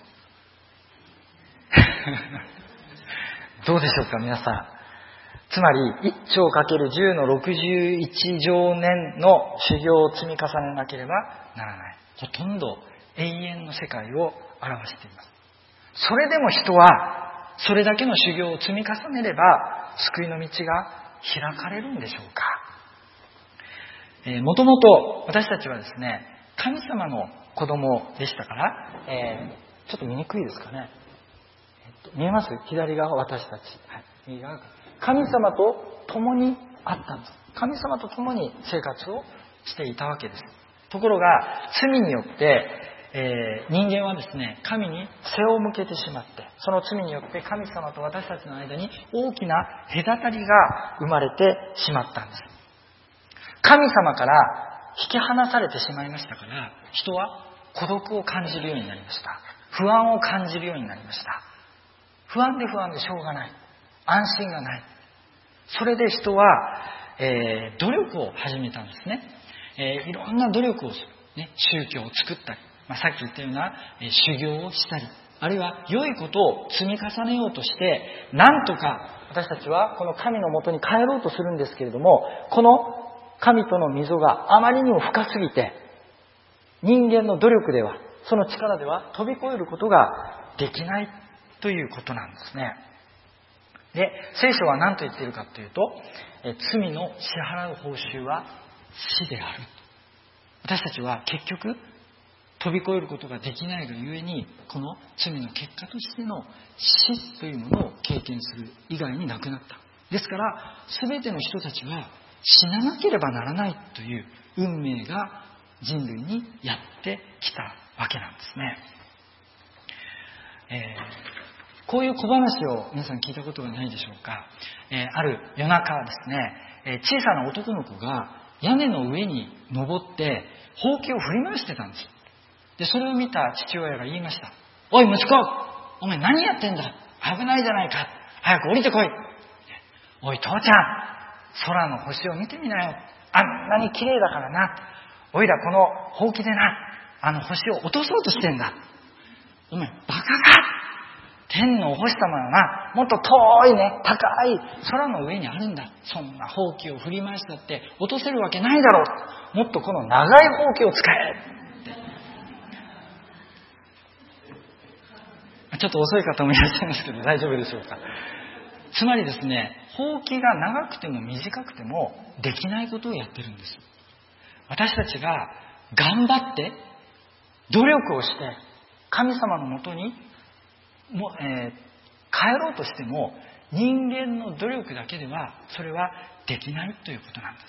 どうでしょうか皆さん。つまりいっちょうかけるじゅうのろくじゅういちじょうねんの修行を積み重ねなければならない。ほとんど永遠の世界を表しています。それでも人はそれだけの修行を積み重ねれば救いの道が開かれるんでしょうか。えー、もともと私たちはですね、神様の子供でしたから、えー、ちょっと見にくいですかね。えっと、見えます？左側私たち。はい、右側神様と共にあったんです。神様と共に生活をしていたわけです。ところが罪によって、えー、人間はですね、神に背を向けてしまって、その罪によって神様と私たちの間に大きな隔たりが生まれてしまったんです。神様から引き離されてしまいましたから、人は孤独を感じるようになりました。不安を感じるようになりました。不安で不安でしょうがない。安心がない。それで人は、えー、努力を始めたんですね。えー、いろんな努力をする、ね、宗教を作ったり、まあ、さっき言ったような、えー、修行をしたり、あるいは良いことを積み重ねようとして、なんとか私たちはこの神のもとに帰ろうとするんですけれども、この神との溝があまりにも深すぎて、人間の努力では、その力では飛び越えることができないということなんですね。で、聖書は何と言っているかというと、え罪の支払う報酬は死である。私たちは結局飛び越えることができないがゆえに、この罪の結果としての死というものを経験する以外になくなった。ですから、全ての人たちは死ななければならないという運命が人類にやってきたわけなんですね。えーこういう小話を皆さん聞いたことがないでしょうか。えー、ある夜中ですね、えー、小さな男の子が屋根の上に登ってほうきを振り回してたんです。で、それを見た父親が言いました。おい息子、お前何やってんだ、危ないじゃないか、早く降りてこい。おい父ちゃん、空の星を見てみなよ、あんなに綺麗だからな、おいらこのほうきでな、あの星を落とそうとしてんだ。お前バカか、天のお星様はな、もっと遠いね、高い空の上にあるんだ。そんなほうきを振り回したって落とせるわけないだろう。もっとこの長いほうきを使えって。ちょっと遅い方もいらっしゃいますけど大丈夫でしょうか。つまりですね、ほうきが長くても短くてもできないことをやってるんです。私たちが頑張って努力をして神様のもとにも、えー、帰ろうとしても、人間の努力だけではそれはできないということなんです。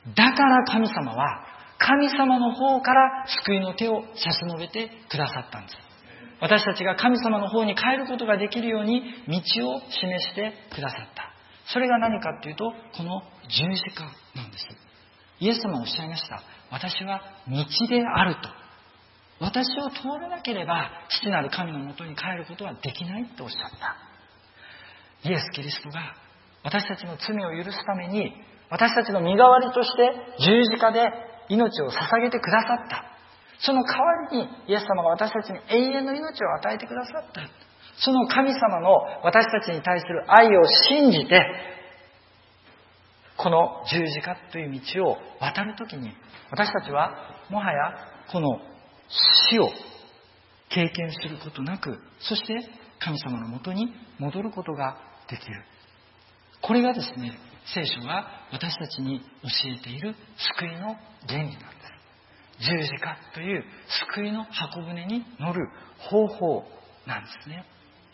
だから神様は神様の方から救いの手を差し伸べてくださったんです。私たちが神様の方に帰ることができるように道を示してくださった。それが何かというと、この十字架なんです。イエス様はおっしゃいました。私は道であると。私を通らなければ父なる神のもとに帰ることはできないとおっしゃった。イエス・キリストが私たちの罪を許すために、私たちの身代わりとして十字架で命を捧げてくださった。 その代わりにイエス様が私たちに永遠の命を与えてくださった。その神様の私たちに対する愛を信じて、この十字架という道を渡るときに、私たちはもはやこの死を経験することなく、そして神様のもとに戻ることができる。これがですね、聖書が私たちに教えている救いの原理なんです。十字架という救いの箱舟に乗る方法なんですね。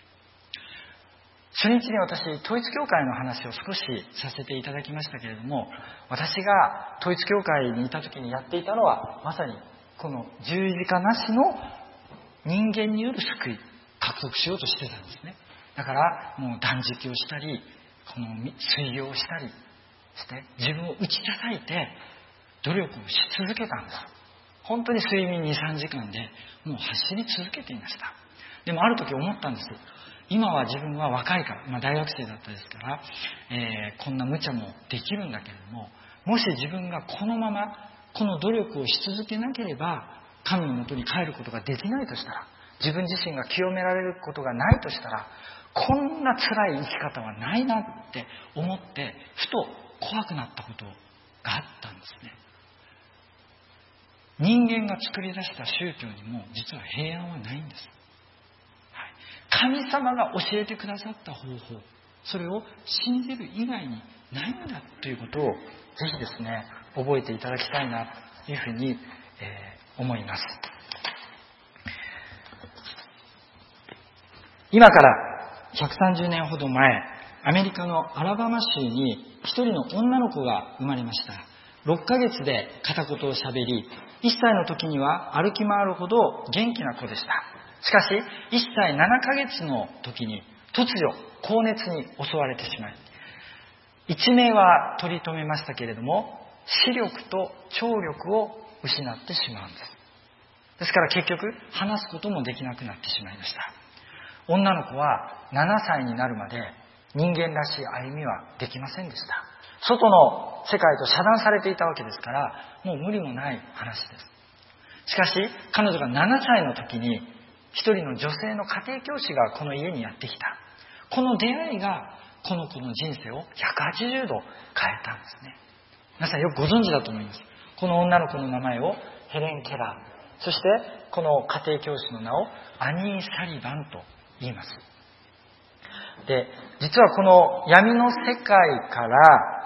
初日に私、統一教会の話を少しさせていただきましたけれども、私が統一教会にいた時にやっていたのは、まさにこの十字架なしの人間による救い、獲得しようとしてたんですね。だからもう断食をしたり、この水行をしたりして、自分を打ち叩いて努力をし続けたんです。本当に睡眠に、さんじかんでもう走り続けていました。でもある時思ったんです。今は自分は若いから、まあ、大学生だったですから、えー、こんな無茶もできるんだけれども、もし自分がこのままこの努力をし続けなければ神のもとに帰ることができないとしたら、自分自身が清められることがないとしたら、こんな辛い生き方はないなって思って、ふと怖くなったことがあったんですね。人間が作り出した宗教にも実は平安はないんです。神様が教えてくださった方法、それを信じる以外にないんだということをぜひですね、覚えていただきたいなというふうに、えー、思います。今からひゃくさんじゅうねんほど前、アメリカのアラバマ州に一人の女の子が生まれました。ろっかげつで片言をしゃべり、いっさいの時には歩き回るほど元気な子でした。しかし、いっさいななかげつの時に突如、高熱に襲われてしまい、一命は取り留めましたけれども、視力と聴力を失ってしまうんです。ですから結局、話すこともできなくなってしまいました。女の子はななさいになるまで人間らしい歩みはできませんでした。外の世界と遮断されていたわけですから、もう無理もない話です。しかし、彼女がななさいの時に、一人の女性の家庭教師がこの家にやってきた。この出会いがこの子の人生をひゃくはちじゅうど変えたんですね。皆さんよくご存知だと思います。この女の子の名前をヘレン・ケラー、そしてこの家庭教師の名をアニー・サリバンと言います。で、実はこの闇の世界から、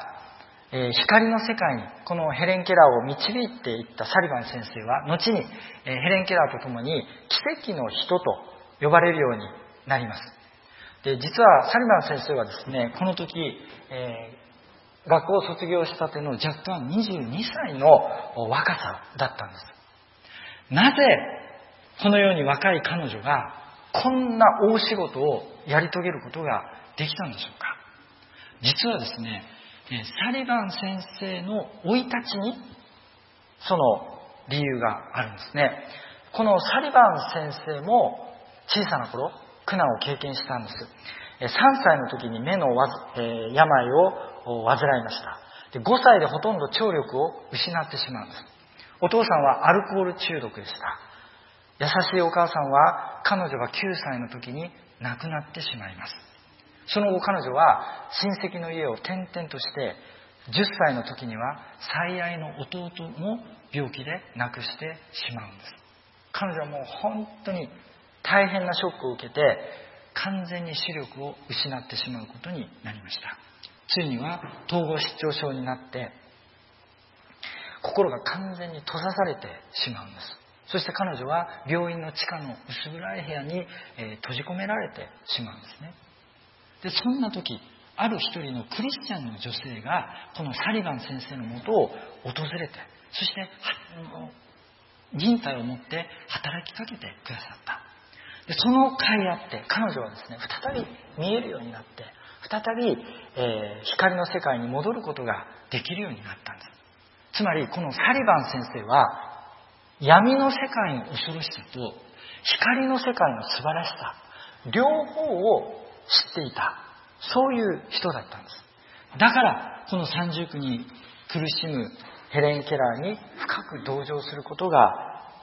えー、光の世界にこのヘレン・ケラーを導いていったサリバン先生は、後に、えー、ヘレン・ケラーと共に奇跡の人と呼ばれるようになります。で、実はサリバン先生はですね、この時、えー、学校を卒業したての若干にじゅうにさいの若さだったんです。なぜこのように若い彼女がこんな大仕事をやり遂げることができたんでしょうか。実はですね、サリバン先生の生い立ちにその理由があるんですね。このサリバン先生も小さな頃苦難を経験したんです。さんさいの時に目の病を患いました。で、ごさいでほとんど聴力を失ってしまうんです。お父さんはアルコール中毒でした。優しいお母さんは彼女がきゅうさいの時に亡くなってしまいます。その後彼女は親戚の家を転々として、じゅっさいの時には最愛の弟も病気で亡くしてしまうんです。彼女はもう本当に大変なショックを受けて、完全に視力を失ってしまうことになりました。ついには統合失調症になって、心が完全に閉ざされてしまうんです。そして彼女は病院の地下の薄暗い部屋に、えー、閉じ込められてしまうんですね。で、そんな時、ある一人のクリスチャンの女性がこのサリバン先生のもとを訪れて、そして忍耐を持って働きかけてくださった。で、その甲斐あって彼女はですね、再び見えるようになって、再び、えー、光の世界に戻ることができるようになったんです。つまりこのサリバン先生は闇の世界の恐ろしさと光の世界の素晴らしさ、両方を知っていた、そういう人だったんです。だからこの三重苦に苦しむヘレン・ケラーに深く同情することが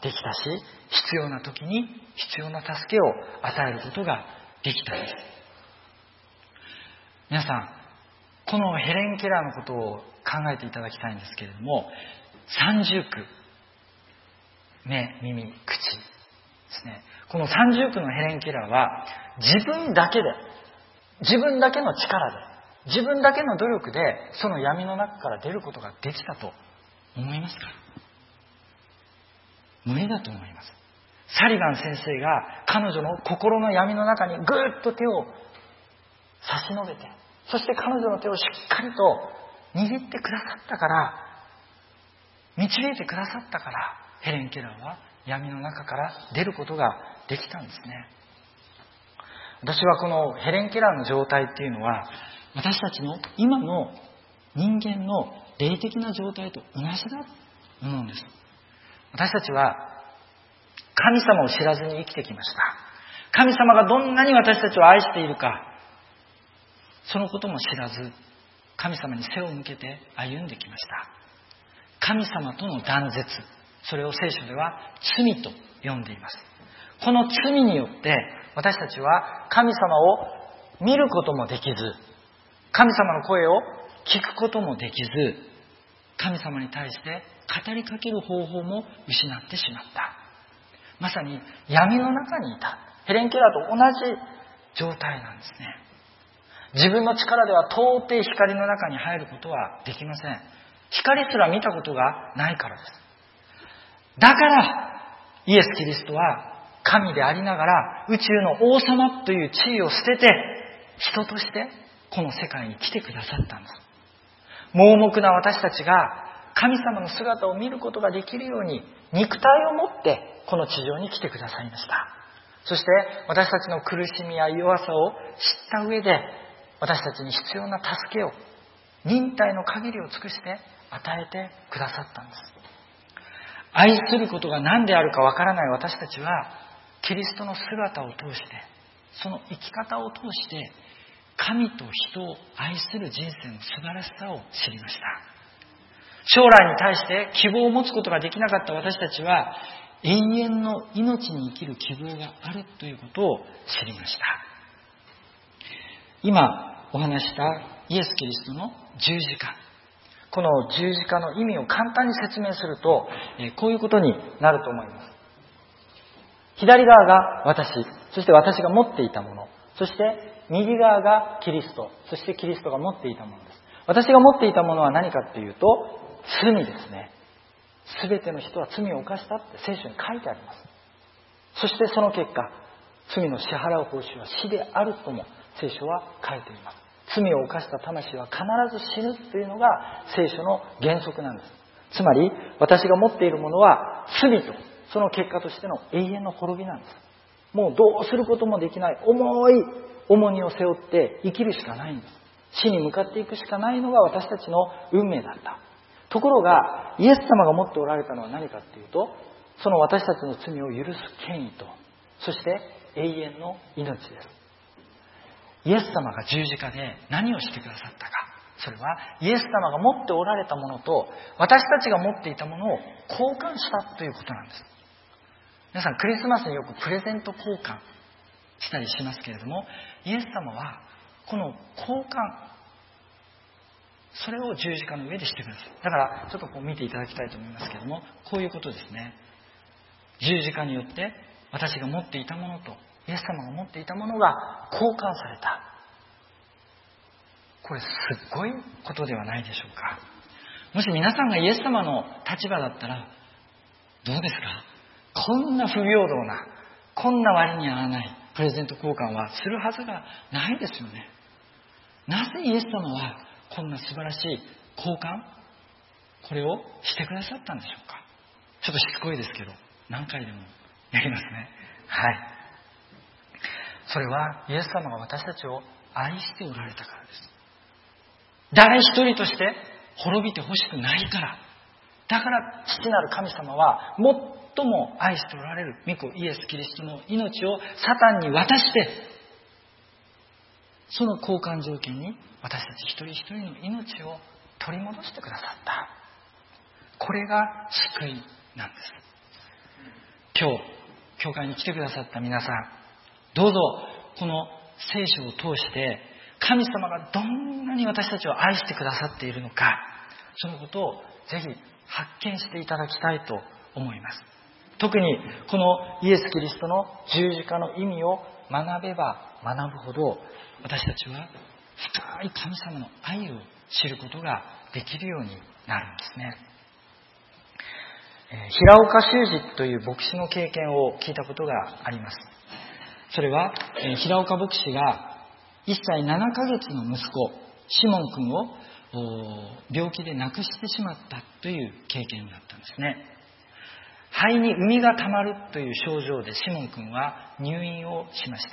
できたし、必要な時に必要な助けを与えることができたんです。皆さん、このヘレン・ケラーのことを考えていただきたいんですけれども、三重苦、目、耳、口ですね。この三重苦のヘレン・ケラーは自分だけで、自分だけの力で、自分だけの努力でその闇の中から出ることができたと思いますか？無理だと思います。サリバン先生が彼女の心の闇の中にぐーっと手を差し伸べて、そして彼女の手をしっかりと握ってくださったから、導いてくださったから、ヘレン・ケラーは闇の中から出ることができたんですね。私はこのヘレン・ケラーの状態っていうのは、私たちの今の人間の霊的な状態と同じだと思うんです。私たちは神様を知らずに生きてきました。神様がどんなに私たちを愛しているか、そのことも知らず、神様に背を向けて歩んできました。神様との断絶、それを聖書では罪と呼んでいます。この罪によって私たちは神様を見ることもできず、神様の声を聞くこともできず、神様に対して語りかける方法も失ってしまった。まさに闇の中にいたヘレン・ケラーと同じ状態なんですね。自分の力では到底光の中に入ることはできません。光すら見たことがないからです。だからイエス・キリストは神でありながら宇宙の王様という地位を捨てて人としてこの世界に来てくださったんです。盲目な私たちが神様の姿を見ることができるように肉体を持ってこの地上に来てくださいました。そして私たちの苦しみや弱さを知った上で私たちに必要な助けを忍耐の限りを尽くして与えてくださったんです。愛することが何であるかわからない私たちはキリストの姿を通して、その生き方を通して神と人を愛する人生の素晴らしさを知りました。将来に対して希望を持つことができなかった私たちは永遠の命に生きる希望があるということを知りました。今お話したイエス・キリストの十字架、この十字架の意味を簡単に説明すると、こういうことになると思います。左側が私、そして私が持っていたもの、そして右側がキリスト、そしてキリストが持っていたものです。私が持っていたものは何かというと、罪ですね。すべての人は罪を犯したって聖書に書いてあります。そしてその結果、罪の支払う報酬は死であるとも聖書は書いています。罪を犯した魂は必ず死ぬというのが聖書の原則なんです。つまり私が持っているものは罪と、その結果としての永遠の滅びなんです。もうどうすることもできない重い重荷を背負って生きるしかないんです。死に向かっていくしかないのが私たちの運命だった。ところがイエス様が持っておられたのは何かというと、その私たちの罪を許す権威と、そして永遠の命です。イエス様が十字架で何をしてくださったか、それはイエス様が持っておられたものと私たちが持っていたものを交換したということなんです。皆さんクリスマスによくプレゼント交換したりしますけれども、イエス様はこの交換、それを十字架の上でしてください。だからちょっとこう見ていただきたいと思いますけれども、こういうことですね。十字架によって私が持っていたものとイエス様が持っていたものが交換された。これすっごいことではないでしょうか。もし皆さんがイエス様の立場だったらどうですか。こんな不平等な、こんな割に合わないプレゼント交換はするはずがないですよね。なぜイエス様はこんな素晴らしい交換、これをしてくださったんでしょうか。ちょっとしつこいですけど何回でもやりますね。はい。それはイエス様が私たちを愛しておられたからです。誰一人として滅びてほしくないから。だから父なる神様は最も愛しておられる御子イエス・キリストの命をサタンに渡して、その交換条件に私たち一人一人の命を取り戻してくださった。これが救いなんです。 章、教会に来てくださった皆さん、どうぞこの聖書を通して神様がどんなに私たちを愛してくださっているのか、そのことをぜひ発見していただきたいと思います。特にこのイエス・キリストの十字架の意味を学べば学ぶほど、私たちは深い神様の愛を知ることができるようになるんですね。平岡修司という牧師の経験を聞いたことがあります。それは平岡牧師がいっさいななかげつの息子シモン君を病気で亡くしてしまったという経験だったんですね。肺に膿がたまるという症状でシモン君は入院をしました。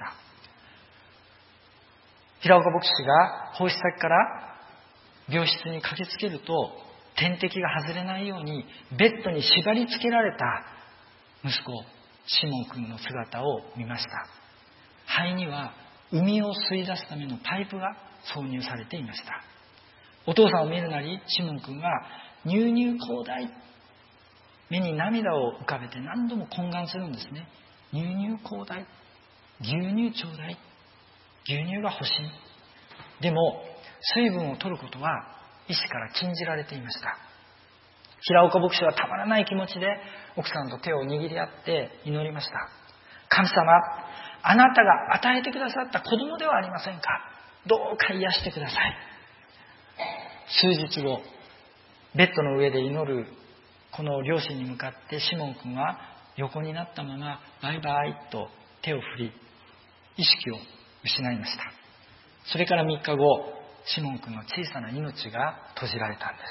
平岡牧師が奉仕先から病室に駆けつけると、点滴が外れないようにベッドに縛り付けられた息子シモン君の姿を見ました。肺には膿を吸い出すためのパイプが挿入されていました。お父さんを見るなりシモン君は乳乳広大、目に涙を浮かべて何度も懇願するんですね。乳乳広大、牛乳ちょうだい、牛乳が欲しい。でも水分を取ることは医師から禁じられていました。平岡牧師はたまらない気持ちで奥さんと手を握り合って祈りました。神様、あなたが与えてくださった子供ではありませんか。どうか癒してください。数日後、ベッドの上で祈るこの両親に向かってシモン君は横になったままバイバイと手を振り、意識を失いました。それからみっかご、シモン君の小さな命が閉じられたんです。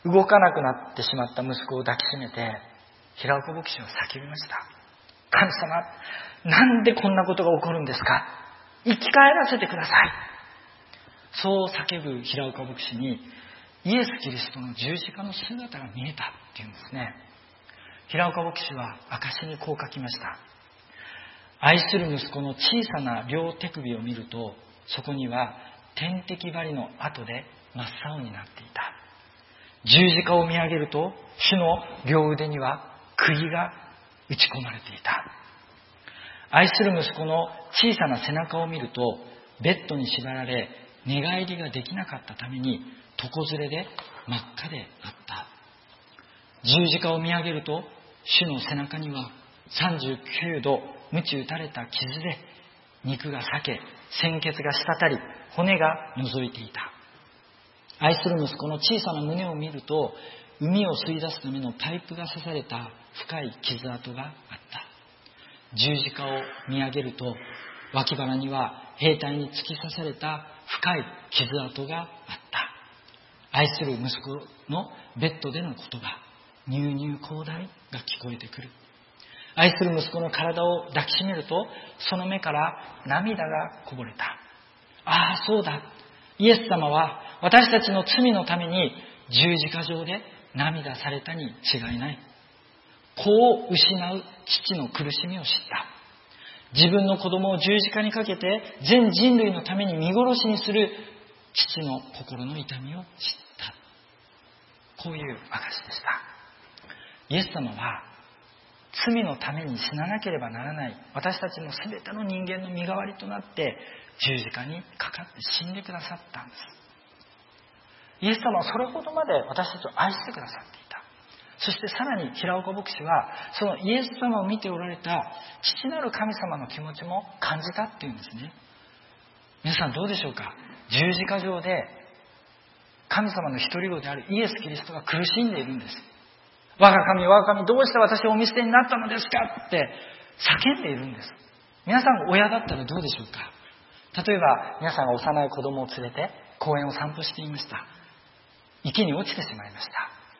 動かなくなってしまった息子を抱きしめて平岡牧師は叫びました。神様、なんでこんなことが起こるんですか。生き返らせてください。そう叫ぶ平岡牧師にイエス・キリストの十字架の姿が見えたっていうんですね。平岡牧師は証にこう書きました。愛する息子の小さな両手首を見ると、そこには点滴針の跡で真っ青になっていた。十字架を見上げると、主の両腕には釘が打ち込まれていた。愛する息子の小さな背中を見ると、ベッドに縛られ寝返りができなかったために床ずれで真っ赤であった。十字架を見上げると、主の背中にはさんじゅうきゅうど鞭打たれた傷で肉が裂け、鮮血が滴り、骨が覗いていた。愛する息子の小さな胸を見ると、膿を吸い出すためのパイプが刺された深い傷跡があった。十字架を見上げると、脇腹には兵隊に突き刺された深い傷跡があった。愛する息子のベッドでの言葉、乳乳広大が聞こえてくる。愛する息子の体を抱きしめると、その目から涙がこぼれた。ああ、そうだ。イエス様は私たちの罪のために十字架上で涙されたに違いない。子を失う父の苦しみを知った。自分の子供を十字架にかけて全人類のために見殺しにする父の心の痛みを知った。こういう証でした。イエス様は罪のために死ななければならない私たちの全ての人間の身代わりとなって十字架にかかって死んでくださったんです。イエス様はそれほどまで私たちを愛してくださっていた。そしてさらに平岡牧師はそのイエス様を見ておられた父なる神様の気持ちも感じたっていうんですね。皆さんどうでしょうか。十字架上で神様の一人子であるイエス・キリストが苦しんでいるんです。我が神、我が神、どうして私をお見捨てになったのですかって叫んでいるんです。皆さんが親だったらどうでしょうか。例えば皆さんが幼い子供を連れて公園を散歩していました。池に落ちてしまいました。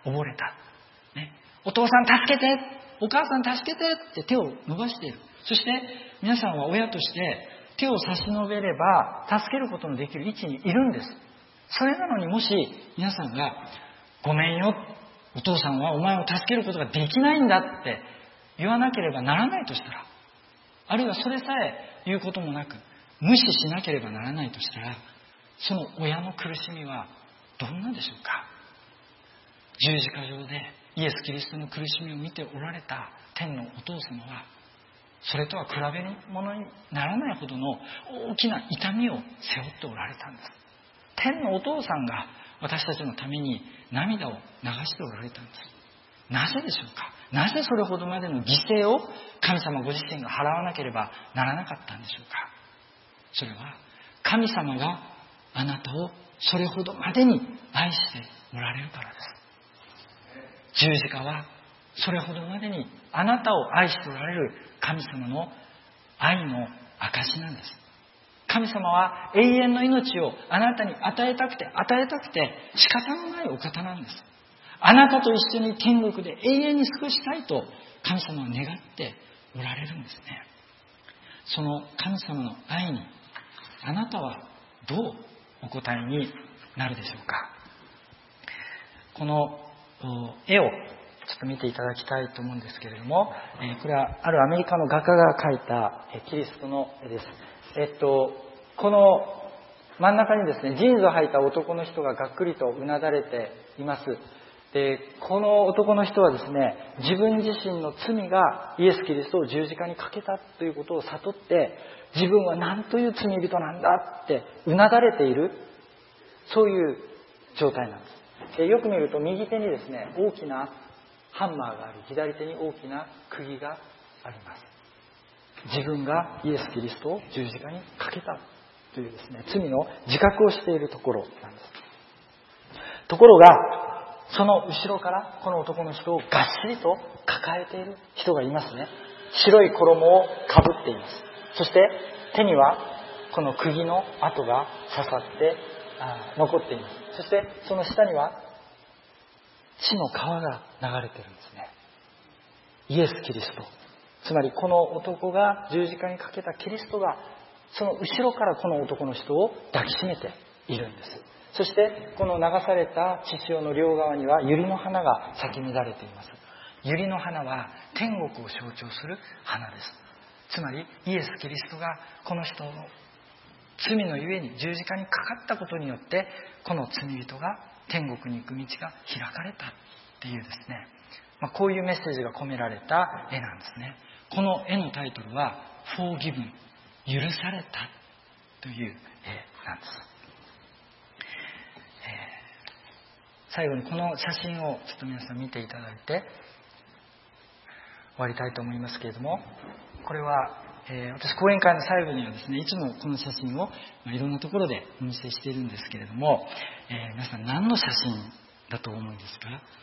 溺れた、ね、お父さん助けて、お母さん助けてって手を伸ばしている。そして皆さんは親として手を差し伸べれば助けることのできる位置にいるんです。それなのにもし皆さんがごめんよ、お父さんはお前を助けることができないんだって言わなければならないとしたら、あるいはそれさえ言うこともなく無視しなければならないとしたら、その親の苦しみはどんなでしょうか。十字架上でイエス・キリストの苦しみを見ておられた天のお父様は、それとは比べ物にならないほどの大きな痛みを背負っておられたんです。天のお父さんが私たちのために涙を流しておられたんです。なぜでしょうか。なぜそれほどまでの犠牲を神様ご自身が払わなければならなかったんでしょうか。それは神様があなたをそれほどまでに愛しておられるからです。十字架はそれほどまでにあなたを愛しておられる神様の愛の証なんです。神様は永遠の命をあなたに与えたくて与えたくて仕方のないお方なんです。あなたと一緒に天国で永遠に過ごしたいと神様は願っておられるんですね。その神様の愛にあなたはどうお答えになるでしょうか。この絵をちょっと見ていただきたいと思うんですけれども、これはあるアメリカの画家が描いたキリストの絵です。えっと、この真ん中にですね、ジーンズを履いた男の人ががっくりとうなだれています。で、この男の人はですね、自分自身の罪がイエス・キリストを十字架にかけたということを悟って、自分は何という罪人なんだってうなだれている、そういう状態なんです。で、よく見ると右手にですね、大きなハンマーがあり、左手に大きな釘があります。自分がイエス・キリストを十字架にかけたというですね、罪の自覚をしているところなんです。ところが、その後ろからこの男の人をがっしりと抱えている人がいますね。白い衣をかぶっています。そして手にはこの釘の跡が刺さって残っています。そしてその下には血の川が流れているんですね。イエス・キリスト。つまりこの男が十字架にかけたキリストがその後ろからこの男の人を抱きしめているんです。そしてこの流された血潮の両側には百合の花が咲き乱れています。百合の花は天国を象徴する花です。つまりイエス・キリストがこの人の罪のゆえに十字架にかかったことによってこの罪人が天国に行く道が開かれたっていうですね、まあ、こういうメッセージが込められた絵なんですね。この絵のタイトルは Forgiven 許されたという絵なんです。最後にこの写真をちょっと皆さん見ていただいて終わりたいと思いますけれども、これは、えー、私講演会の最後にはですね、いつもこの写真を、まあ、いろんなところでお見せしているんですけれども、えー、皆さん何の写真だと思いです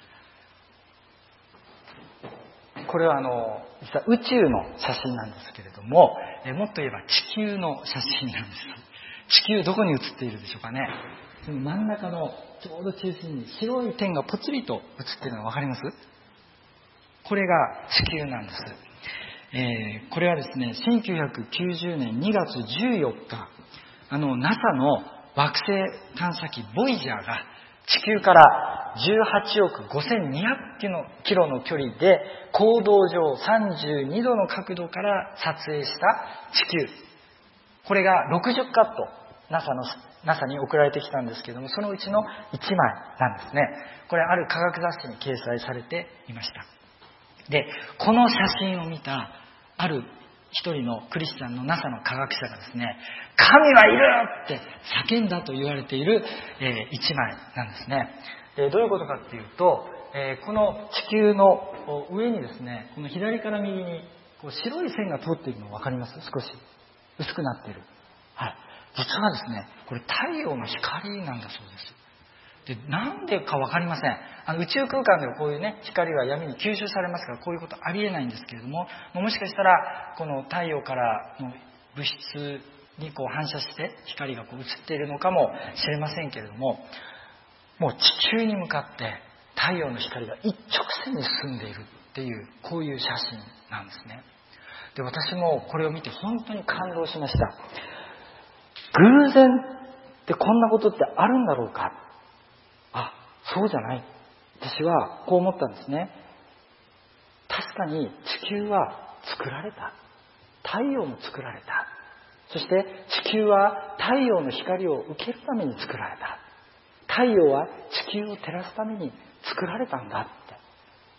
か？これはあの実は宇宙の写真なんですけれども、えー、もっと言えば地球の写真なんです。地球どこに写っているでしょうかね。その真ん中のちょうど中心に白い点がぽつりと映っているのが分かります？これが地球なんです。えー、これはですね、せんきゅうひゃくきゅうじゅうねんにがつじゅうよっか、あの ナサ の惑星探査機ボイジャーが地球からじゅうはちおくごせんにひゃくキロの距離で光道上さんじゅうにどの角度から撮影した地球、これがろくじゅっカット ナサ のナサ に送られてきたんですけれども、そのうちのいちまいなんですね。これある科学雑誌に掲載されていました。で、この写真を見たある一人のクリスチャンの ナサ の科学者がですね、神はいるって叫んだと言われている、えー、一枚なんですね。で、どういうことかっていうと、えー、この地球の上にですね、この左から右にこう白い線が通っているの分かります？少し薄くなっている。はい。実はですね、これ太陽の光なんだそうです。で、なんでか分かりません。あの宇宙空間ではこういうね、光は闇に吸収されますから、こういうことありえないんですけれども、もしかしたらこの太陽からの物質にこう反射して光がこう映っているのかもしれませんけれども、もう地球に向かって太陽の光が一直線に進んでいるっていう、こういう写真なんですね。で、私もこれを見て本当に感動しました。偶然ってこんなことってあるんだろうか。あ、そうじゃない。私はこう思ったんですね。確かに地球は作られた。太陽も作られた。そして地球は太陽の光を受けるために作られた。太陽は地球を照らすために作られたんだって。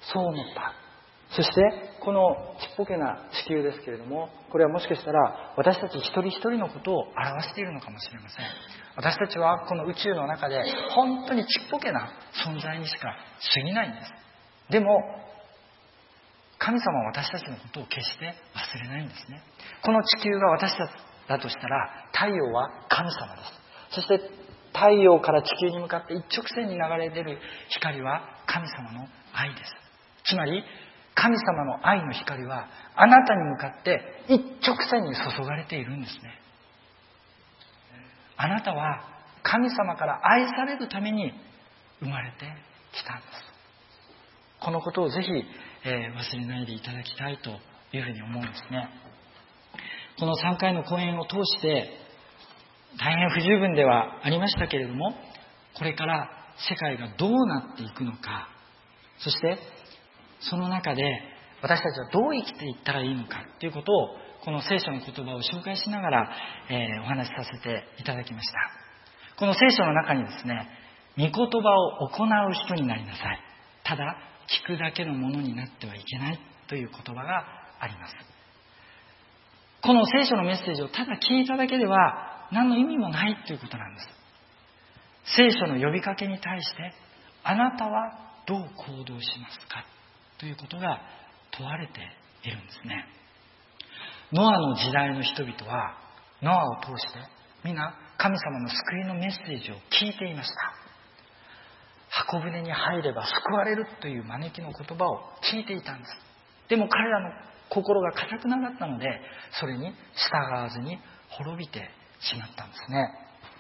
そう思った。そしてこのちっぽけな地球ですけれども、これはもしかしたら私たち一人一人のことを表しているのかもしれません。私たちはこの宇宙の中で本当にちっぽけな存在にしか過ぎないんです。でも神様は私たちのことを決して忘れないんですね。この地球が私たちだとしたら、太陽は神様です。そして太陽から地球に向かって一直線に流れ出る光は神様の愛です。つまり神様の愛の光はあなたに向かって一直線に注がれているんですね。あなたは神様から愛されるために生まれてきたんです。このことをぜひ、えー、忘れないでいただきたいというふうに思うんですね。このさんかいの講演を通して大変不十分ではありましたけれども、これから世界がどうなっていくのか、そしてその中で私たちはどう生きていったらいいのかということを、この聖書の言葉を紹介しながら、えー、お話しさせていただきました。この聖書の中にですね、御言葉を行う人になりなさい、ただ聞くだけのものになってはいけないという言葉があります。この聖書のメッセージをただ聞いただけでは何の意味もないということなんです。聖書の呼びかけに対してあなたはどう行動しますかということが問われているんですね。ノアの時代の人々はノアを通して皆神様の救いのメッセージを聞いていました。箱舟に入れば救われるという招きの言葉を聞いていたんです。でも彼らの心が固くなかったので、それに従わずに滅びてしまったんですね。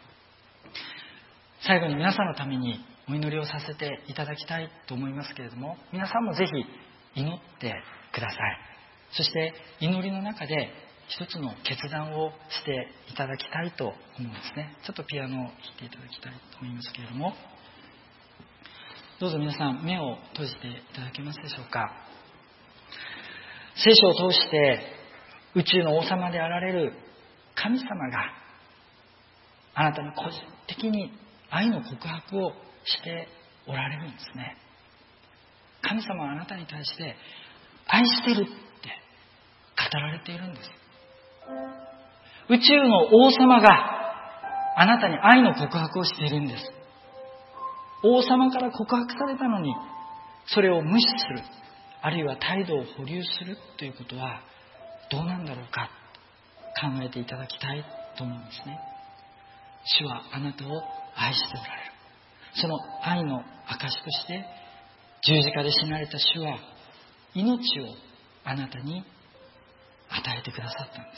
最後に皆さんのためにお祈りをさせていただきたいと思いますけれども、皆さんもぜひ祈ってください。そして祈りの中で一つの決断をしていただきたいと思うんですね。ちょっとピアノを弾いていただきたいと思いますけれども、どうぞ皆さん目を閉じていただけますでしょうか。聖書を通して宇宙の王様であられる神様があなたに個人的に愛の告白をしておられるんですね。神様はあなたに対して愛してるって語られているんです。宇宙の王様があなたに愛の告白をしているんです。王様から告白されたのにそれを無視する、あるいは態度を保留するということはどうなんだろうか考えていただきたいと思うんですね。主はあなたを愛しておられる。その愛の証として十字架で死なれた主は命をあなたに与えてくださったんです。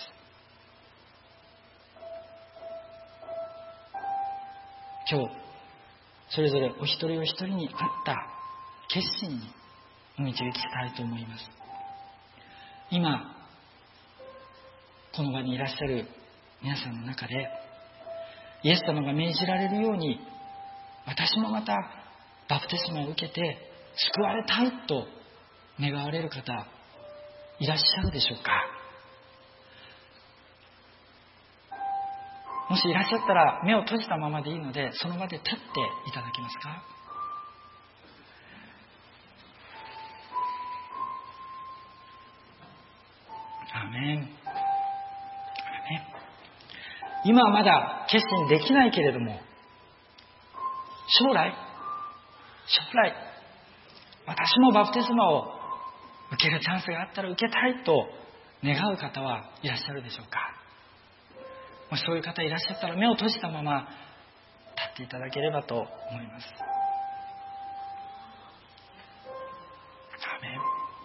今日それぞれお一人お一人に合った決心にお導きしたいと思います。今この場にいらっしゃる皆さんの中で、イエス様が命じられるように私もまたバプテスマを受けて救われたいと願われる方いらっしゃるでしょうか。もしいらっしゃったら目を閉じたままでいいので、その場で立っていただけますか。アメン。アメン。今はまだ決心できないけれども、将来将来私もバプテスマを受けるチャンスがあったら受けたいと願う方はいらっしゃるでしょうか。もしそういう方いらっしゃったら目を閉じたまま立っていただければと思います。アメン。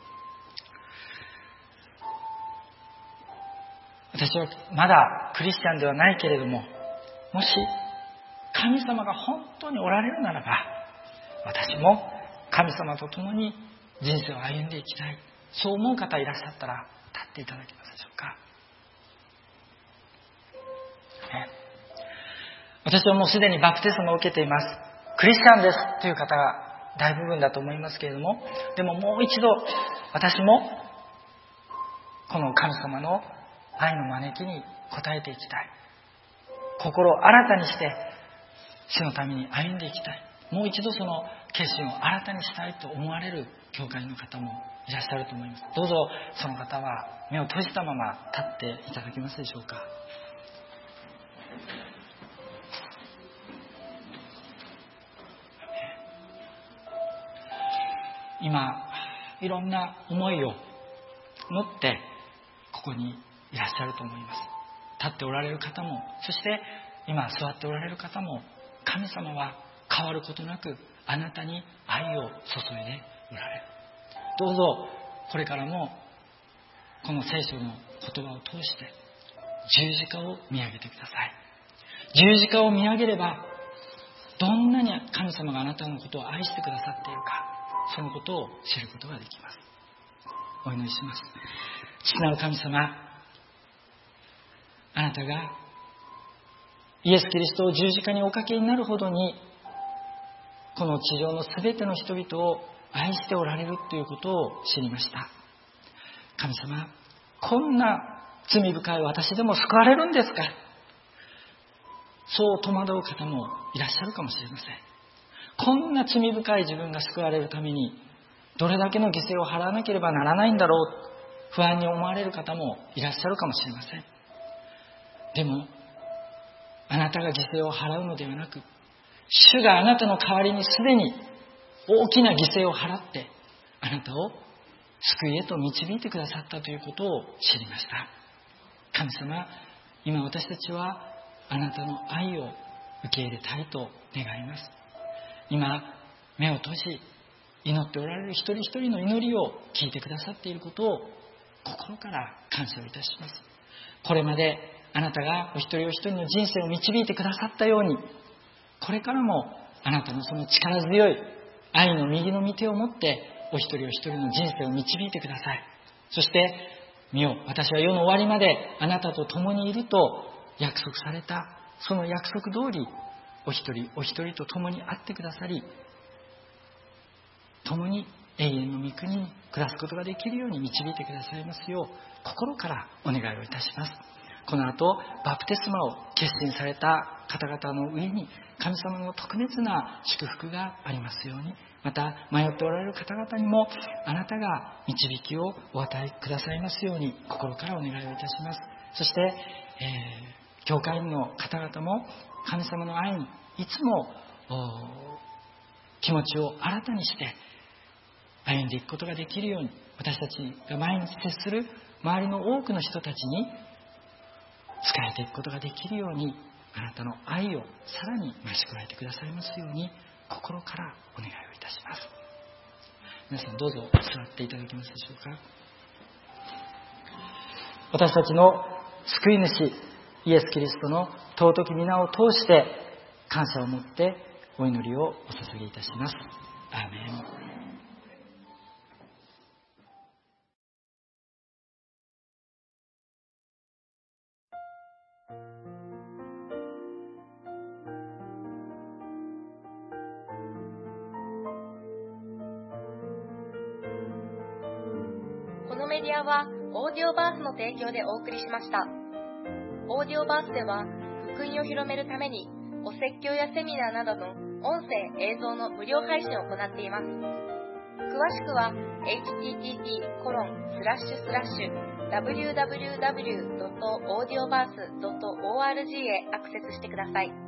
私はまだクリスチャンではないけれども、もし神様が本当におられるならば、私も神様と共に人生を歩んでいきたい、そう思う方いらっしゃったら立っていただけますでしょうか。私はもうすでにバプテスマを受けています、クリスチャンですという方が大部分だと思いますけれども、でももう一度私もこの神様の愛の招きに応えていきたい、心を新たにして主のために歩んでいきたい、 もう一度その決心を新たにしたいと思われる教会の方もいらっしゃると思います。どうぞその方は目を閉じたまま立っていただけますでしょうか。今いろんな思いを持ってここにいらっしゃると思います。立っておられる方も、そして今座っておられる方も、神様は変わることなくあなたに愛を注いでおられる。どうぞこれからもこの聖書の言葉を通して十字架を見上げてください。十字架を見上げれば、どんなに神様があなたのことを愛してくださっているか、そのことを知ることができます。お祈りします。父なる神様、あなたがイエス・キリストを十字架におかけになるほどに、この地上のすべての人々を愛しておられるということを知りました。神様、こんな罪深い私でも救われるんですか、そう戸惑う方もいらっしゃるかもしれません。こんな罪深い自分が救われるためにどれだけの犠牲を払わなければならないんだろう、不安に思われる方もいらっしゃるかもしれません。でもあなたが犠牲を払うのではなく、主があなたの代わりにすでに大きな犠牲を払ってあなたを救いへと導いてくださったということを知りました。神様、今私たちはあなたの愛を受け入れたいと願います。今目を閉じ祈っておられる一人一人の祈りを聞いてくださっていることを心から感謝をいたします。これまであなたがお一人お一人の人生を導いてくださったように、これからもあなたのその力強い愛の右の御手を持ってお一人お一人の人生を導いてください。そして見よ、私は世の終わりまであなたと共にいると約束された、その約束通りお一人お一人と共に会ってくださり、共に永遠の御国に暮らすことができるように導いてくださいますよう心からお願いをいたします。この後バプテスマを決心された方々の上に神様の特別な祝福がありますように、また迷っておられる方々にもあなたが導きをお与えくださいますように心からお願いをいたします。そして、えー、教会員の方々も神様の愛にいつも気持ちを新たにして歩んでいくことができるように、私たちが毎日接する周りの多くの人たちに仕えていくことができるように、あなたの愛をさらに増し加えてくださいますように心からお願いをいたします。皆さんどうぞ座っていただけますでしょうか。私たちの救い主イエス・キリストの尊き皆を通して感謝を持ってお祈りをお捧げいたします。アーメン。 このメディアはオーディオバースの提供でお送りしました。オーディオバースでは福音を広めるためにお説教やセミナーなどの音声・映像の無料配信を行っています。詳しくは エイチティーティーピーコロンスラッシュスラッシュダブリューダブリューダブリュードットオーディオバースドットオーアールジー へアクセスしてください。